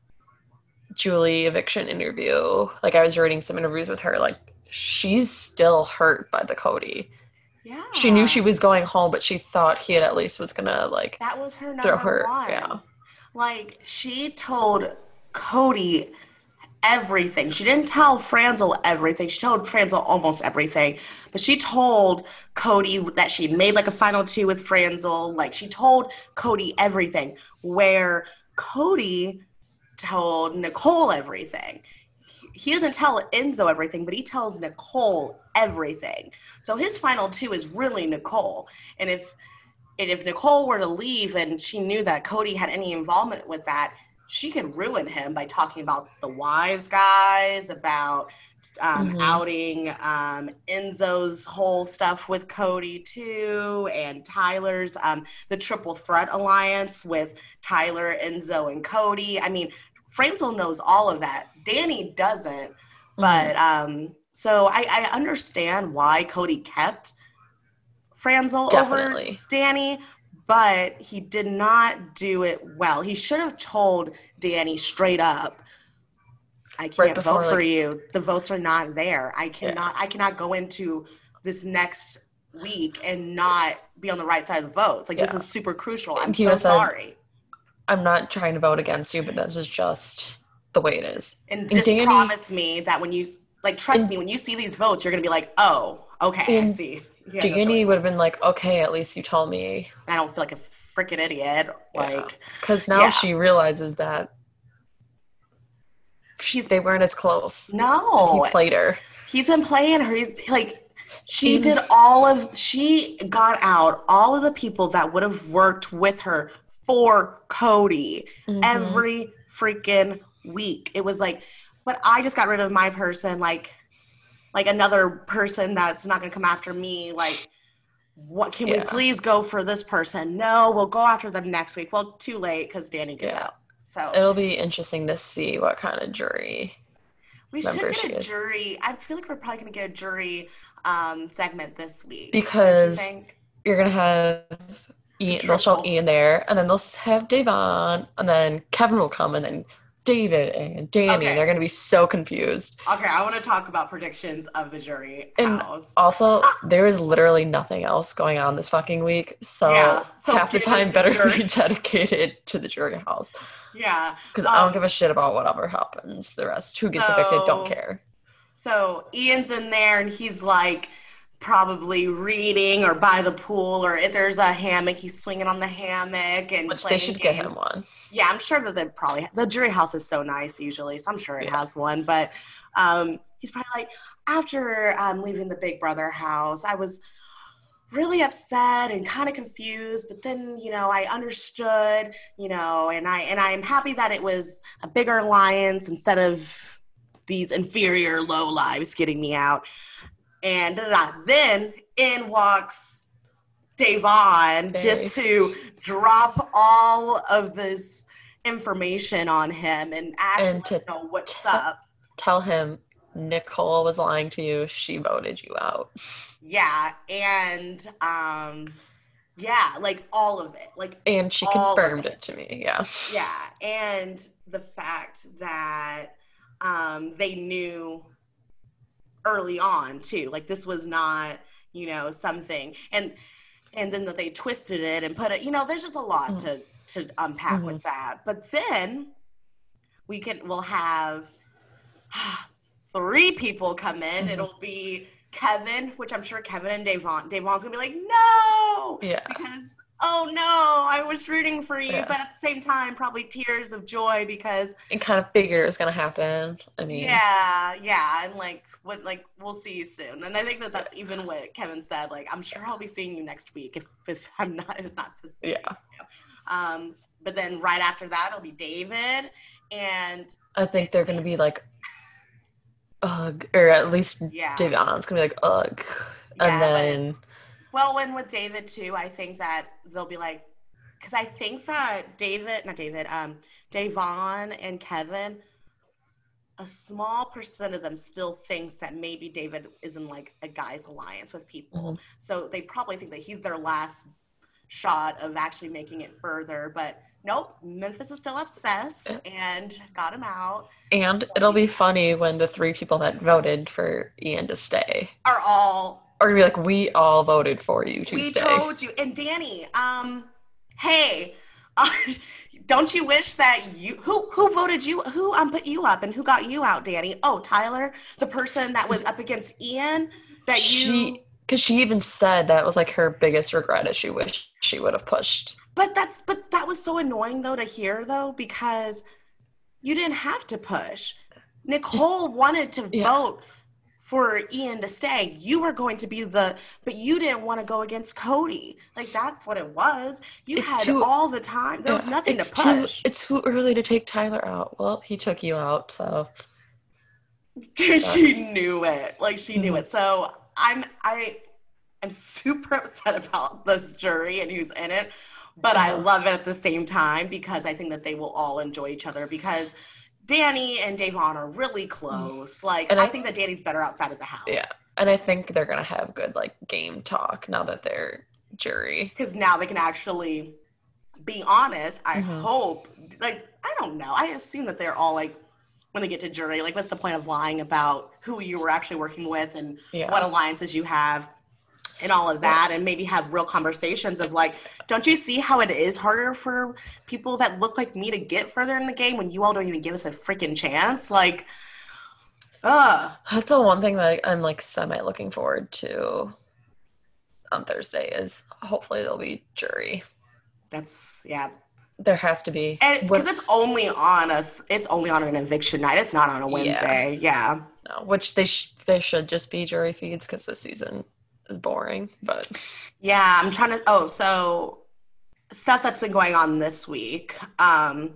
Julie eviction interview, like I was reading some interviews with her, like she's still hurt by the Cody. She knew she yeah, was going home, but she thought he had at least was gonna like that was her throw number her. Yeah. one. Like she told Cody everything. She didn't tell Franzel everything. She told Franzel almost everything. But she told Cody that she made like a final two with Franzel. Like she told Cody everything. Where Cody told Nicole everything. He doesn't tell Enzo everything, but he tells Nicole everything. So his final two is really Nicole. And if and if Nicole were to leave and she knew that Cody had any involvement with that, she could ruin him by talking about the wise guys, about um, Mm-hmm. outing um, Enzo's whole stuff with Cody too, and Tyler's um, the triple threat alliance with Tyler, Enzo, and Cody. I mean, Franzel knows all of that. Danny doesn't, Mm-hmm. but um, so I, I understand why Cody kept Franzel over Definitely. Danny, but he did not do it well. He should have told Danny straight up, I Right can't vote before, for like, you. The votes are not there. I yeah. cannot I cannot go into this next week and not be on the right side of the votes. Like this Yeah. is super crucial. I'm He so said, sorry. I'm not trying to vote against you, but this is just the way it is. And And just Danny, promise me that when you like trust and, me, when you see these votes, you're gonna be like, oh, okay, I and see. You had no Danny choice. would have been like, okay, at least you told me. I don't feel like a freaking idiot. Yeah. Like, Because now yeah. she realizes that He's they weren't as close. no. He played her. He's been playing her. He's like, she In, did all of, she got out all of the people that would have worked with her for Cody mm-hmm. every freaking week. It was like, but I just got rid of my person, like, like another person that's not going to come after me. Like, what can Yeah. we please go for this person? No, we'll go after them next week. Well, too late because Danny gets Yeah. out. So It'll be interesting to see what kind of jury we should member get she a is. jury. I feel like we're probably going to get a jury um, segment this week. Because Don't you think? you're going to have Ian, they'll show triple. Ian there, and then they'll have Davon, and then Kevin will come, and then David and Danny, Okay. and they're going to be so confused. Okay, I want to talk about predictions of the jury And house. also, there is literally nothing else going on this fucking week, so, Yeah, so half the give us time the better jury. be dedicated to the jury house. Yeah. Because I don't um, give a shit about whatever happens. The rest, who gets evicted, don't So- care. So Ian's in there and he's like probably reading or by the pool, or if there's a hammock, he's swinging on the hammock and Which they playing should games. get him one. Yeah, I'm sure that they probably, the jury house is so nice usually, so I'm sure it Yeah. has one. But um, he's probably like, after um, leaving the Big Brother house, I was really upset and kind of confused, but then, you know, I understood, you know, and I and I'm happy that it was a bigger alliance instead of these inferior low lives getting me out. And da-da-da. Then in walks Davon Dave. just to drop all of this information on him and actually And let to him know what's t- up. tell him Nicole was lying to you. She voted you out. Yeah, and um, yeah, like all of it, like And she all of confirmed it to it. me. Yeah. Yeah, and the fact that um, they knew early on too, like this was not, you know, something, and and then that they twisted it and put it, you know, there's just a lot Mm-hmm. to to unpack with that. But then we can we'll have three people come in. Mm-hmm. It'll be Kevin, which I'm sure Kevin and Davon. Davon's gonna be like, no, Yeah. because oh no, I was rooting for you, Yeah. but at the same time, probably tears of joy because And kind of figured it was gonna happen. I mean, yeah, yeah, and like what, like we'll see you soon. And I think that that's even what Kevin said. Like, I'm sure I'll be seeing you next week if if I'm not if it's not this week. yeah. Um, but then right after that, it'll be David, and I think they're gonna be like, ugh, or at least yeah, Davon's gonna be like, ugh, and yeah, but then well, when with David too, I think that they'll be like, because I think that David, not David, um, Davon and Kevin, a small percent of them still thinks that maybe David is in like a guy's alliance with people. Mhm. So they probably think that he's their last shot of actually making it further. But nope, Memphis is still obsessed and got him out. and it'll be funny when the three people that voted for Ian to stay Are all are gonna be like, we all voted for you to we stay. told you. And Danny, um, hey, uh, don't you wish that you who who voted you who um put you up and who got you out, Danny? Oh, Tyler, the person that was up against Ian that She, you. because she even said that was like her biggest regret is she wished she would have pushed. But that's but that was so annoying though to hear though because you didn't have to push. Nicole Just, wanted to yeah. vote for Ian to stay. You were going to be the, but you didn't want to go against Cody. Like that's what it was. You it's had too, all the time. There yeah, was nothing to push. Too, it's too early to take Tyler out. Well, he took you out, so she knew it. Like she knew mm-hmm. it. So I'm I I'm super upset about this jury and who's in it. But uh-huh. I love it at the same time because I think that they will all enjoy each other because Danny and Davon are really close. Like, and I, I think that Danny's better outside of the house. Yeah, and I think they're going to have good, like, game talk now that they're jury. Because now they can actually be honest. I mm-hmm. hope. Like, I don't know. I assume that they're all, like, when they get to jury, like, what's the point of lying about who you were actually working with and yeah. what alliances you have? And all of that, and maybe have real conversations of like, don't you see how it is harder for people that look like me to get further in the game when you all don't even give us a freaking chance? Like, ugh. That's the one thing that I'm like semi looking forward to on Thursday is hopefully there'll be jury. That's yeah. There has to be because it's only on a it's only on an eviction night. It's not on a Wednesday. Yeah. yeah. No, which they sh- they should just be jury feeds because this season is boring, but yeah, I'm trying to oh so stuff that's been going on this week. Um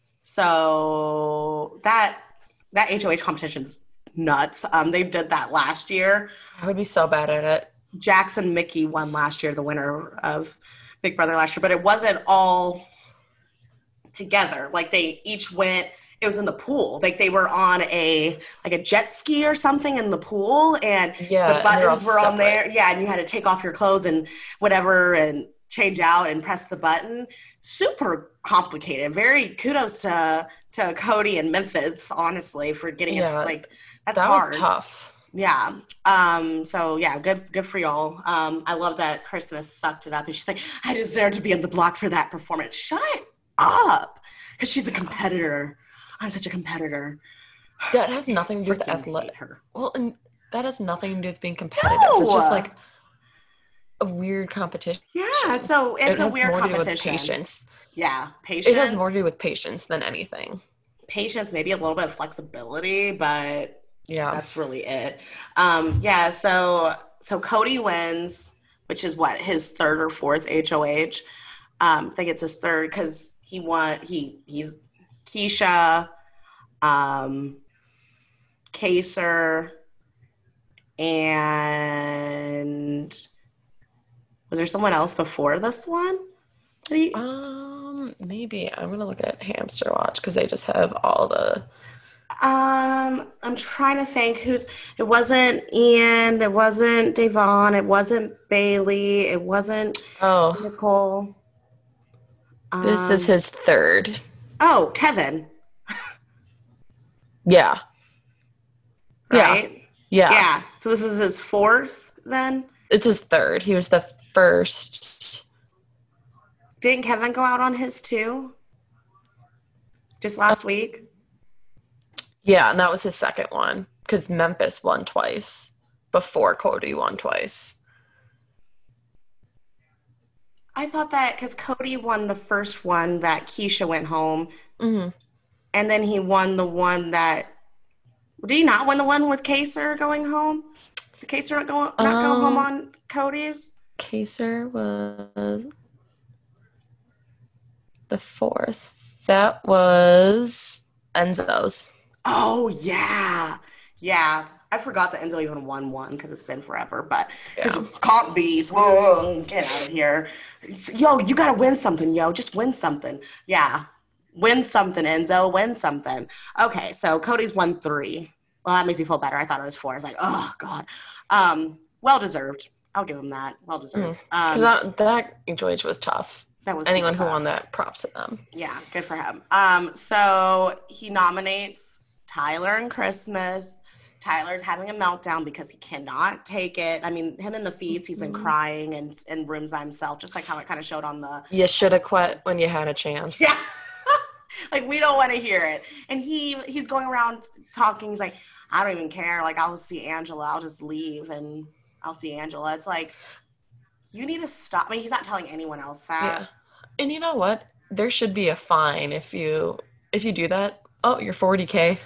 so that that H O H competition's nuts. Um they did that last year. I would be so bad at it. Jackson Mickey won last year, the winner of Big Brother last year, but it wasn't all together. Like they each went it was in the pool. Like they were on a like a jet ski or something in the pool, and yeah, the buttons were separate. on there. Yeah, and you had to take off your clothes and whatever, and change out and press the button. Super complicated. Very kudos to to Cody and Memphis, honestly, for getting yeah, it. Like that's that hard. was tough. Yeah. Um. So yeah, good good for y'all. Um. I love that Christmas sucked it up, and she's like, I deserve to be on the block for that performance. Shut up, because she's a competitor. I'm such a competitor. That has nothing to do with athletic. Well, and that has nothing to do with being competitive. No. It's just like a weird competition. Yeah, so it's it a weird more competition. To do with patience. Yeah, patience. It has more to do with patience than anything. Patience, maybe a little bit of flexibility, but yeah, that's really it. Um, yeah, so so Cody wins, which is what his third or fourth H O H. Um, I think it's his third because he won. He he's. Keisha, um, Kaser, and was there someone else before this one? Um, maybe I'm gonna look at Hamster Watch because they just have all the. Um, I'm trying to think who's. It wasn't Ian. It wasn't Devon. It wasn't Bailey. It wasn't Oh, Nicole. this is Um. his third. Oh, Kevin. Yeah, yeah, Right. yeah. Yeah. So this is his fourth then. It's his third. He was the first. Didn't Kevin go out on his too? Just last week. Yeah, and that was his second one because Memphis won twice before Cody won twice. I thought that because Cody won the first one that Keisha went home, Hmm. and then he won the one that did he not win the one with Kaser going home? Did Kaser not go not go home Um, on Cody's? Kaser was the fourth. That was Enzo's. Oh yeah, yeah. I forgot that Enzo even won one because it's been forever. But because Yeah. can't be, whoa, get out of here. Yo, you gotta win something, yo. Just win something. Yeah, win something, Enzo. Win something. Okay, so Cody's won three. Well, that makes me feel better. I thought it was four. I was like, oh god. Um, well deserved. I'll give him that. Well deserved. Because Um, that, that H O H was tough. that was Anyone super who won tough. that, props to them. Yeah, good for him. Um, so he nominates Tyler and Christmas. Tyler's having a meltdown because he cannot take it. I mean, him in the feeds, he's been Mhm. crying and in rooms by himself, just like how it kind of showed on the. You should have quit when you had a chance. Yeah. Like we don't want to hear it. And he he's going around talking. He's like, I don't even care. Like I'll see Angela. I'll just leave and I'll see Angela. It's like you need to stop. I mean, he's not telling anyone else that. Yeah. And you know what? There should be a fine if you if you do that. Oh, you're forty K.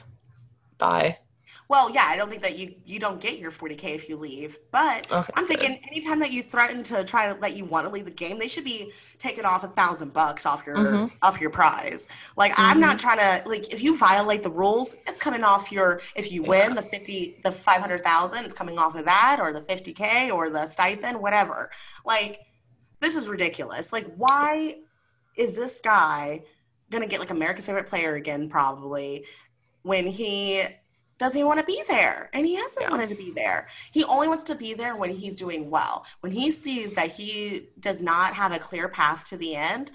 Bye. Well, yeah, I don't think that you you don't get your forty K if you leave. But Okay, I'm good. thinking anytime that you threaten to try to let you want to leave the game, they should be taking off a thousand bucks off your Mhm. off your prize. Like I'm not trying to like if you violate the rules, it's coming off your if you win Yeah. the fifty the five hundred thousand, it's coming off of that or the fifty K or the stipend, whatever. Like this is ridiculous. Like why is this guy gonna get like America's favorite player again probably when he doesn't he want to be there? And he hasn't Yeah. wanted to be there. He only wants to be there when he's doing well. When he sees that he does not have a clear path to the end,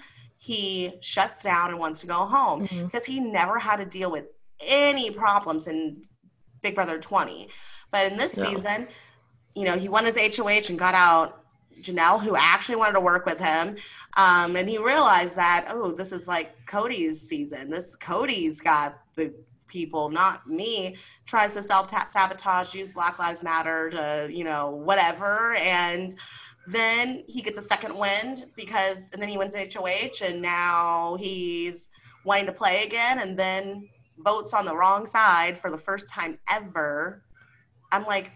he shuts down and wants to go home Mhm. because he never had to deal with any problems in Big Brother twenty. But in this No. season, you know, he won his H O H and got out Janelle, who actually wanted to work with him. Um, and he realized that, oh, this is like Cody's season. This Cody's got the people, not me, tries to self-sabotage, use Black Lives Matter to, you know, whatever. And then he gets a second wind because, and then he wins H O H and now he's wanting to play again and then votes on the wrong side for the first time ever. I'm like,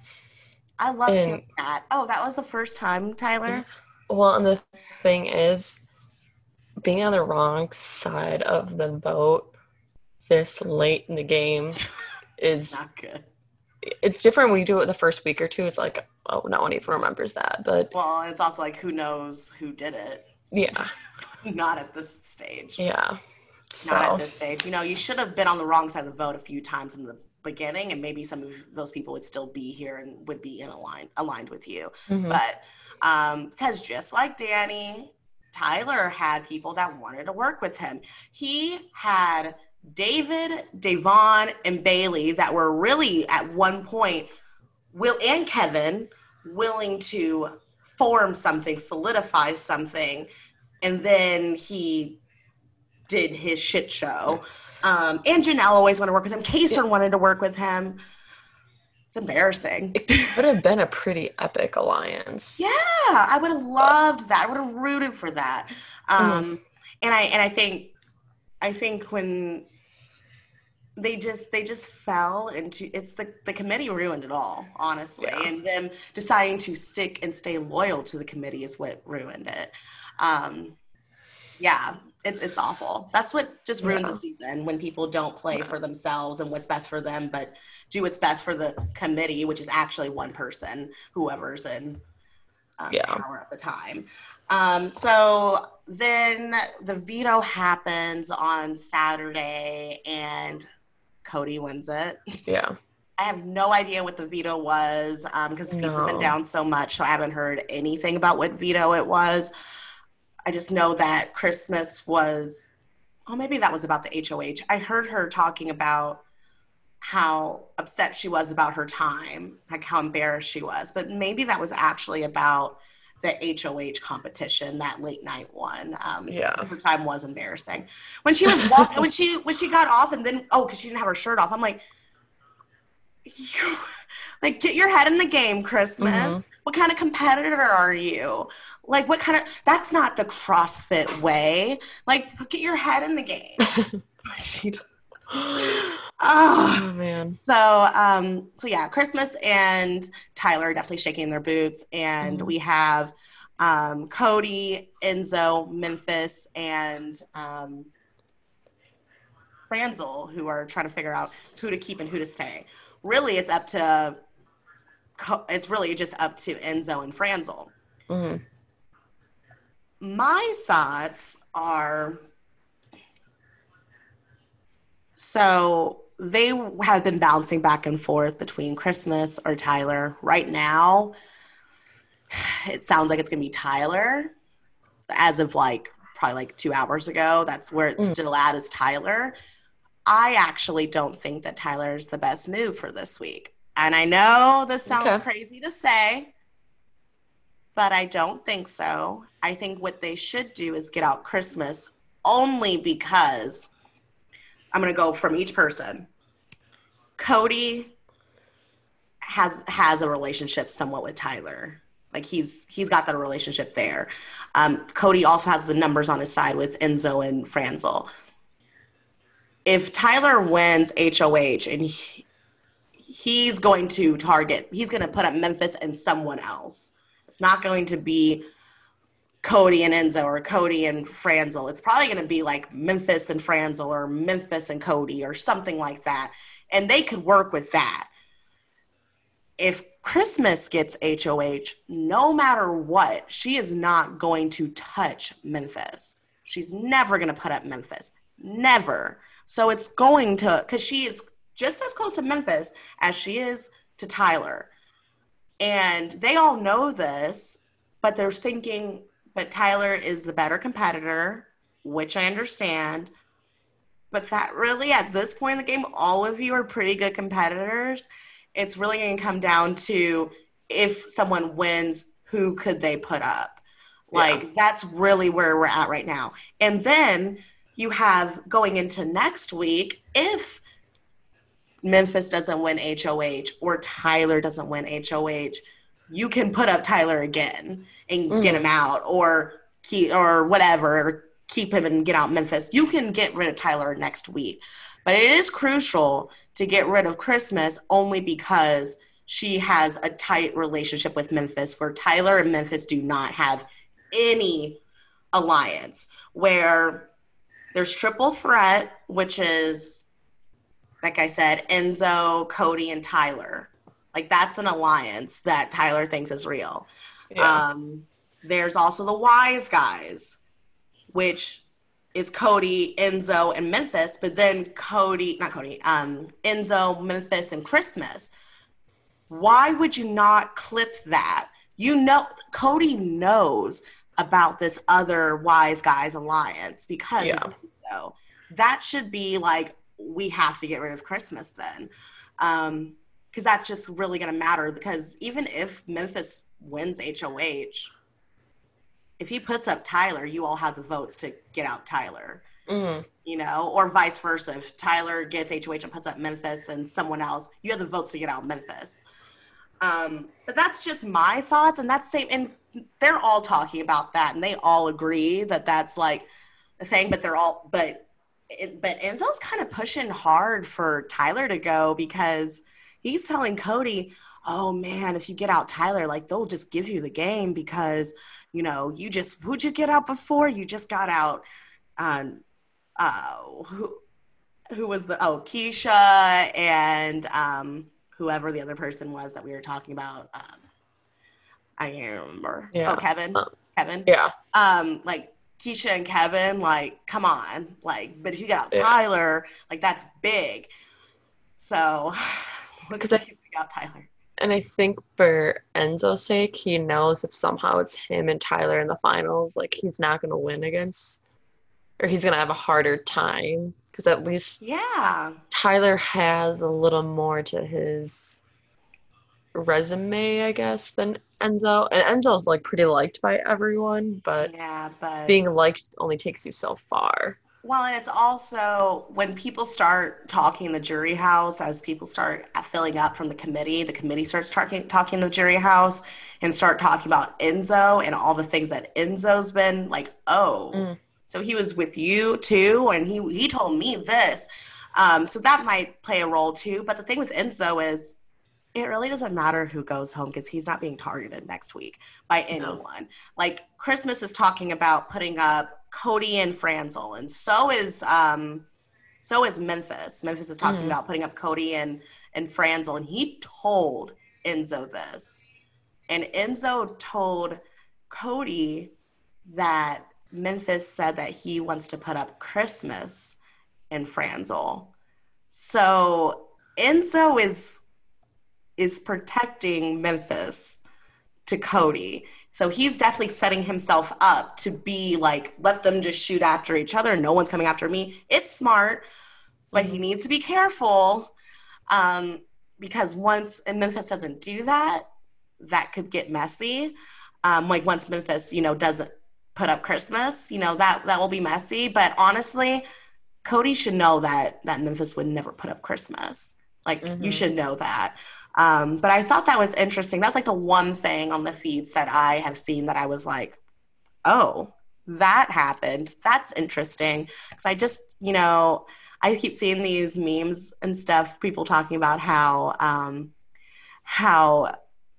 I loved And hearing that. Oh, that was the first time, Tyler? well, and the thing is, being on the wrong side of the vote this late in the game is Not good. it's different when you do it the first week or two. It's like, oh, no one even remembers that. But Well, it's also like, who knows who did it? yeah, Not at this stage. yeah. Not at So this stage. You know, you should have been on the wrong side of the vote a few times in the beginning, and maybe some of those people would still be here and would be in align aligned with you. mhm. But um, because just like Danny, Tyler had people that wanted to work with him. He had David, Devon, and Bailey that were really at one point, Will and Kevin, willing to form something, solidify something, and then he did his shit show. Um, and Janelle always wanted to work with him. Kaser wanted to work with him. It's embarrassing. It could have been a pretty epic alliance. Yeah, I would have loved that. I would have rooted for that. Um, and I and I think I think when they just they just fell into it's the the committee ruined it all, honestly. Yeah. And them deciding to stick and stay loyal to the committee is what ruined it. Um, yeah, it's it's awful. That's what just ruins Yeah. a season when people don't play Yeah. for themselves and what's best for them, but do what's best for the committee, which is actually one person, whoever's in um, Yeah. power at the time. Um, so then the veto happens on Saturday, and Cody wins it. Yeah. I have no idea what the veto was because um, feeds have been No. down so much, so I haven't heard anything about what veto it was. I just know that Christmas was, oh, maybe that was about the H O H. I heard her talking about how upset she was about her time, like how embarrassed she was, but maybe that was actually about the H O H competition, that late night one. Um, Yeah. her time was embarrassing when she was walking, when she when she got off, and then oh, because she didn't have her shirt off. I'm like, you, like get your head in the game, Christmas. Mm-hmm. What kind of competitor are you? Like, what kind of? That's not the CrossFit way. Like, get your head in the game. she, Oh oh, man. so um, so yeah, Christmas and Tyler are definitely shaking their boots, and Mm-hmm. we have um, Cody, Enzo, Memphis, and um, Franzel who are trying to figure out who to keep and who to stay. Really, it's up to it's really just up to Enzo and Franzel. Mm-hmm. My thoughts are, so they have been bouncing back and forth between Christmas or Tyler. Right now, it sounds like it's going to be Tyler. As of like probably like two hours ago, that's where it's Mm-hmm. still at, is Tyler. I actually don't think that Tyler is the best move for this week. And I know this sounds Okay. crazy to say, but I don't think so. I think what they should do is get out Christmas, only because I'm going to go from each person. Cody has has a relationship somewhat with Tyler. Like he's he's got that relationship there. Um, Cody also has the numbers on his side with Enzo and Franzel. If Tyler wins H O H and he, he's going to target, he's going to put up Memphis and someone else. It's not going to be Cody and Enzo or Cody and Franzel. It's probably going to be like Memphis and Franzel or Memphis and Cody or something like that. And they could work with that. If Christmas gets H O H, no matter what, she is not going to touch Memphis. She's never going to put up Memphis. Never. So it's going to, because she is just as close to Memphis as she is to Tyler. And they all know this, but they're thinking, but Tyler is the better competitor, which I understand. But that really, at this point in the game, all of you are pretty good competitors. It's really going to come down to, if someone wins, who could they put up? Like, yeah. That's really where we're at right now. And then you have, going into next week, if Memphis doesn't win H O H or Tyler doesn't win H O H, you can put up Tyler again and mm. get him out, or keep, or whatever, or keep him and get out Memphis. You can get rid of Tyler next week. But it is crucial to get rid of Christmas, only because she has a tight relationship with Memphis, where Tyler and Memphis do not have any alliance, where there's triple threat, which is, like I said, Enzo, Cody, and Tyler. Like, that's an alliance that Tyler thinks is real. Yeah. Um, there's also the Wise Guys, which is Cody, Enzo, and Memphis, but then Cody, not Cody, um, Enzo, Memphis, and Christmas. Why would you not clip that? You know, Cody knows about this other Wise Guys alliance because yeah. of Enzo. That should be like, we have to get rid of Christmas then. Um, because that's just really going to matter, because even if Memphis wins H O H, if he puts up Tyler, you all have the votes to get out Tyler, mm-hmm. you know, or vice versa. If Tyler gets H O H and puts up Memphis and someone else, you have the votes to get out Memphis. Um, but that's just my thoughts, and that's same. And they're all talking about that, and they all agree that that's like the thing. But they're all, but it, but Enzo's kind of pushing hard for Tyler to go, because he's telling Cody, "Oh man, if you get out Tyler, like they'll just give you the game because." You know, you just, who'd you get out before? You just got out, um, uh, who, who was the, oh, Keisha and um, whoever the other person was that we were talking about. Um, I can't remember. Oh, Yeah. Kevin. Um, Kevin. yeah. Um, like Keisha and Kevin, like, come on. Like, but if you got Yeah. Tyler, like that's big. So looks Because like I he's got Tyler. and I think for Enzo's sake, he knows if somehow it's him and Tyler in the finals, like he's not going to win against, or he's going to have a harder time. Because at least Yeah. Tyler has a little more to his resume, I guess, than Enzo. And Enzo's like pretty liked by everyone, but Yeah, but being liked only takes you so far. well, and it's also when people start talking in the jury house, as people start filling up from the committee, the committee starts talking talking to the jury house and start talking about Enzo and all the things that Enzo's been like, oh, Mm, so he was with you too, and he he told me this. Um, so that might play a role too. But the thing with Enzo is it really doesn't matter who goes home because he's not being targeted next week by no. anyone. Like Christmas is talking about putting up Cody and Franzel, and so is um, so is Memphis. Memphis is talking Mm, about putting up Cody and and Franzel, and he told Enzo this, and Enzo told Cody that Memphis said that he wants to put up Christmas and Franzel. So Enzo is is protecting Memphis to Cody. So he's definitely setting himself up to be like, let them just shoot after each other. No one's coming after me. It's smart, but he mhm, needs to be careful um, because once, and Memphis doesn't do that, that could get messy. Um, like once Memphis, you know, doesn't put up Christmas, you know, that that will be messy. But honestly, Cody should know that that Memphis would never put up Christmas. Like you mhm. should know that. Um, but I thought that was interesting. That's like the one thing on the feeds that I have seen that I was like, oh, that happened. That's interesting. Because I just, you know, I keep seeing these memes and stuff, people talking about how um, how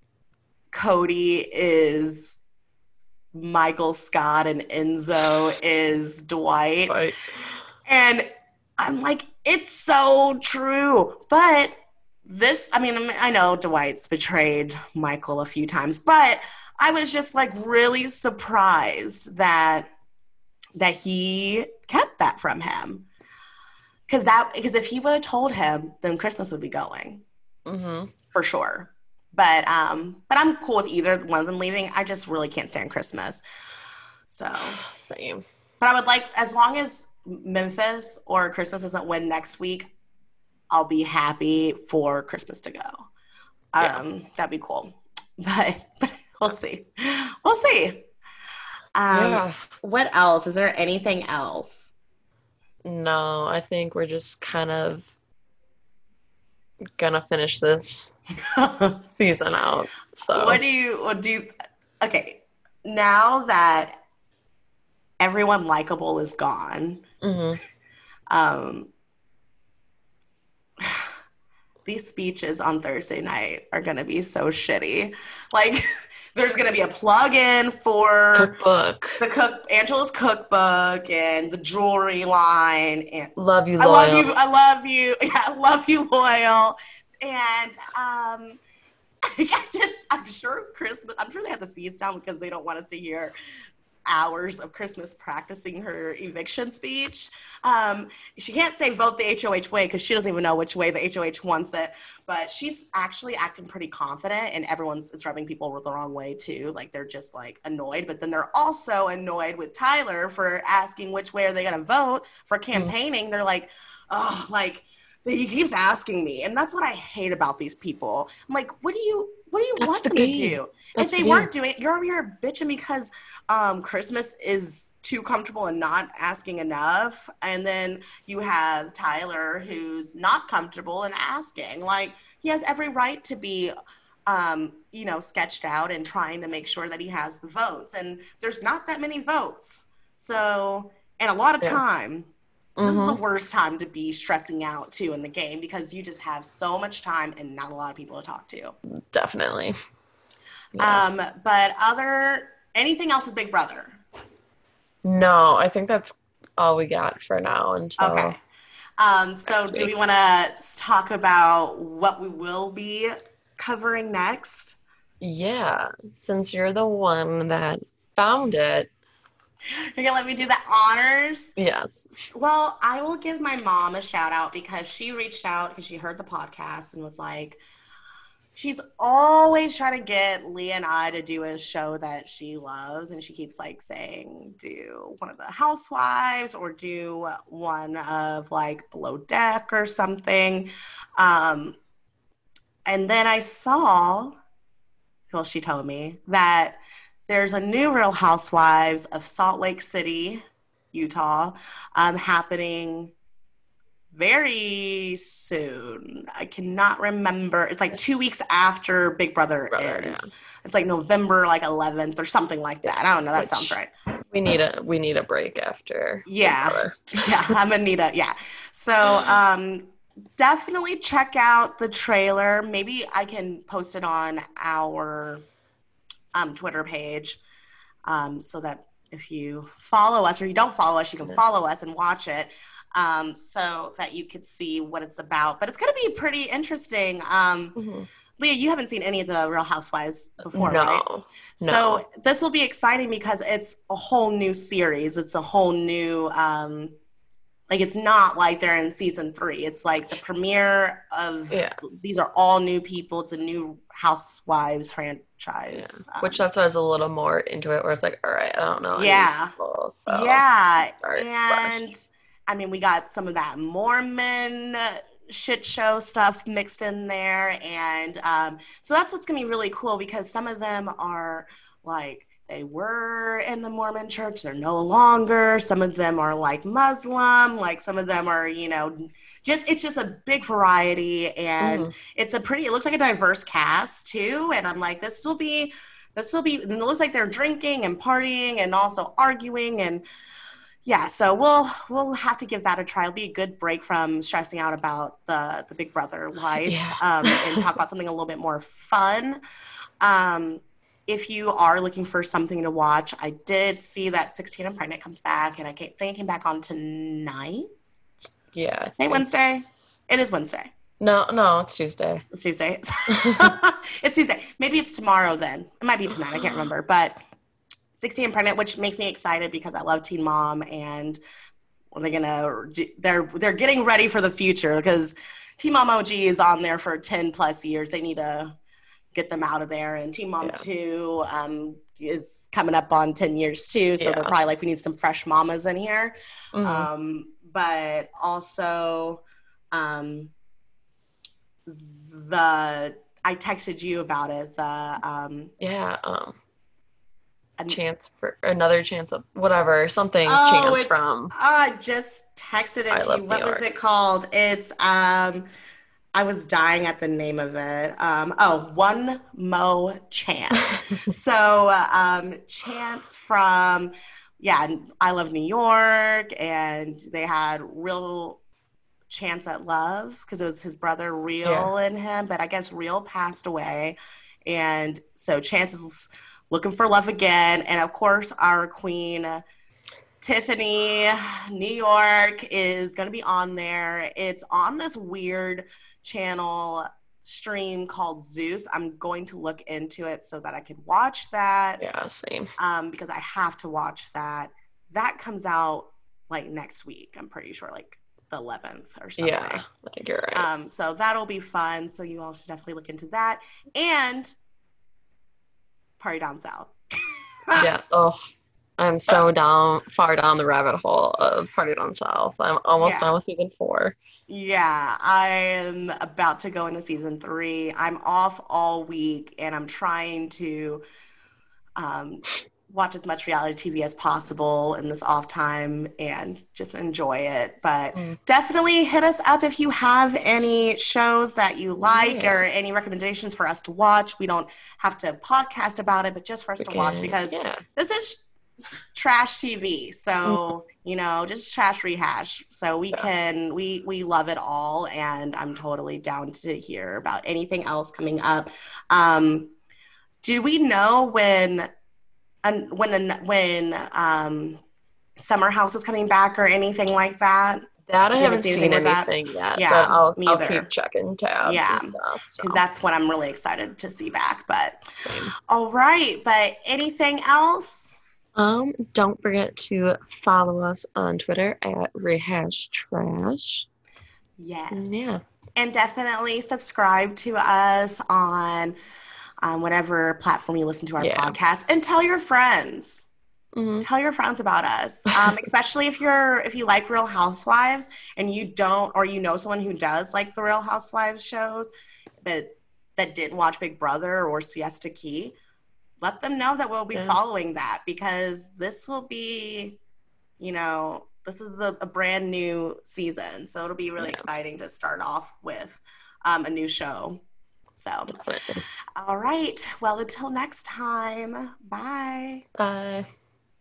Cody is Michael Scott and Enzo is Dwight. But And I'm like, it's so true. But this, I mean, I know Dwight's betrayed Michael a few times, but I was just like really surprised that that he kept that from him. Because that because if he would have told him, then Christmas would be going mhm. for sure. But um, but I'm cool with either one of them leaving. I just really can't stand Christmas. So Same. but I would like, as long as Memphis or Christmas doesn't win next week, I'll be happy for Christmas to go. Yeah. Um, that'd be cool. But, but we'll see. We'll see. Um, Yeah. what else? Is there anything else? No, I think we're just kind of gonna finish this season out. What So, do you, what do you, okay, now that everyone likable is gone, mhm. um, these speeches on Thursday night are going to be so shitty. Like, there's going to be a plug-in for Cookbook. the cook Angela's cookbook and the jewelry line, and Love you, I love you, loyal. I love you, yeah, I love you, loyal, and um, I just I'm sure Christmas. I'm sure they have the feeds down because they don't want us to hear hours of Christmas practicing her eviction speech. Um, she can't say vote the H O H way because she doesn't even know which way the H O H wants it. But she's actually acting pretty confident, and everyone's it's rubbing people the wrong way too. Like they're just like annoyed, but then they're also annoyed with Tyler for asking which way are they going to vote for Mm, campaigning. They're like, oh, like he keeps asking me, and that's what I hate about these people. I'm like, what do you? What do you that's want the them to game. do? If That's they the game. weren't doing it, you're over here bitching because um, Christmas is too comfortable and not asking enough. And then you have Tyler who's not comfortable and asking. Like, he has every right to be, um, you know, sketched out and trying to make sure that he has the votes. And there's not that many votes. So, and a lot of Yeah. time. This is the Mm-hmm. worst time to be stressing out too in the game because you just have so much time and not a lot of people to talk to. Definitely. Yeah. Um, but other anything else with Big Brother? No, I think that's all we got for now Okay. until Um, so next do we week. want to talk about what we will be covering next? Yeah, since you're the one that found it, You're gonna let me do the honors? yes. Well, I will give my mom a shout out because she reached out because she heard the podcast and was like, she's always trying to get Leah and I to do a show that she loves. And she keeps like saying, do one of the housewives or do one of like Below Deck or something. Um, and then I saw, well, she told me that there's a new Real Housewives of Salt Lake City, Utah, um, happening very soon. I cannot remember. It's like two weeks after Big Brother Brother, yeah. ends. It's like November like eleventh or something like that. I don't know. That Which sounds right. we need a we need a break after Big Yeah. Brother. Yeah. I'm Anita. Yeah. So um, definitely check out the trailer. Maybe I can post it on our um, Twitter page um, so that if you follow us or you don't follow us, you can follow us and watch it. Um, so that you could see what it's about. But it's going to be pretty interesting. Um, Mm-hmm. Leah, you haven't seen any of the Real Housewives before, no, right? No. So this will be exciting because it's a whole new series. It's a whole new, um, like it's not like they're in season three. It's like the premiere of, yeah. These are all new people. It's a new Housewives franchise. Yeah. Um, Which that's why I was a little more into it, where it's like, all right, I don't know any yeah. people, so yeah. start And fresh. I mean, we got some of that Mormon shit show stuff mixed in there. And um, so that's what's going to be really cool because some of them are like, they were in the Mormon church, they're no longer. Some of them are like Muslim, like some of them are, you know, just, it's just a big variety. And Mm-hmm. it's a pretty, it looks like a diverse cast too. And I'm like, this will be, this will be, and it looks like they're drinking and partying and also arguing and, yeah, so we'll we'll have to give that a try. It'll be a good break from stressing out about the the Big Brother life, Yeah. um, and talk about something a little bit more fun. Um, if you are looking for something to watch, I did see that sixteen and Pregnant comes back, and I think it came back on tonight. Yeah. I Hey, Wednesday. It is Wednesday. No, no, it's Tuesday. It's Tuesday. It's Tuesday. Maybe it's tomorrow then. It might be tonight. I can't remember, but. sixteen and Pregnant, which makes me excited because I love Teen Mom, and they're gonna they're they're getting ready for the future because Teen Mom O G is on there for ten plus years. They need to get them out of there, and Teen Mom yeah. two um, is coming up on ten years too. So yeah. they're probably like, we need some fresh mamas in here. Mm-hmm. Um, but also, um, the I texted you about it. The um, yeah. Um. A chance for another chance of whatever something oh, chance from I just texted it I to you. What was it called? It's um I was dying at the name of it. Um oh, One Mo Chance. So um Chance from yeah, I Love New York, and they had Real Chance at Love because it was his brother Real yeah. in him, but I guess Real passed away, and so Chance is looking for love again. And of course, our queen, Tiffany, New York, is going to be on there. It's on this weird channel stream called Zeus. I'm going to look into it so that I could watch that. Yeah, same. Um, because I have to watch that. That comes out like next week, I'm pretty sure, like the eleventh or something. Yeah, I think you're right. Um, so that'll be fun. So you all should definitely look into that. And Party Down South. Yeah. Oh, I'm so down, far down the rabbit hole of Party Down South. I'm almost yeah. done with season four. Yeah, I'm about to go into season three. I'm off all week, and I'm trying to um, watch as much reality T V as possible in this off time and just enjoy it. But mm. definitely hit us up if you have any shows that you like yeah. or any recommendations for us to watch. We don't have to podcast about it, but just for us we to can, watch because yeah. this is trash T V. So, mm. you know, just trash rehash. So we yeah. can, we, we love it all. And I'm totally down to hear about anything else coming up. Um, do we know when And when when um, Summer House is coming back or anything like that? That I You haven't haven't seen anything seen with that? anything yet, but Yeah, I'll me I'll keep either. checking tabs Yeah, and stuff. So because that's what I'm really excited to see back. But same. all right, but anything else? Um, don't forget to follow us on Twitter at Rehash Trash. Yes. Yeah. And definitely subscribe to us on on whatever platform you listen to our Yeah. podcast, and tell your friends. Hmm. Tell your friends about us, um, especially if you're if you like Real Housewives and you don't, or you know someone who does like the Real Housewives shows, but that didn't watch Big Brother or Siesta Key. Let them know that we'll be Yeah. following that, because this will be, you know, this is the a brand new season, so it'll be really Yeah. exciting to start off with um, a new show. So, Definitely. all right. Well, until next time, bye. Bye.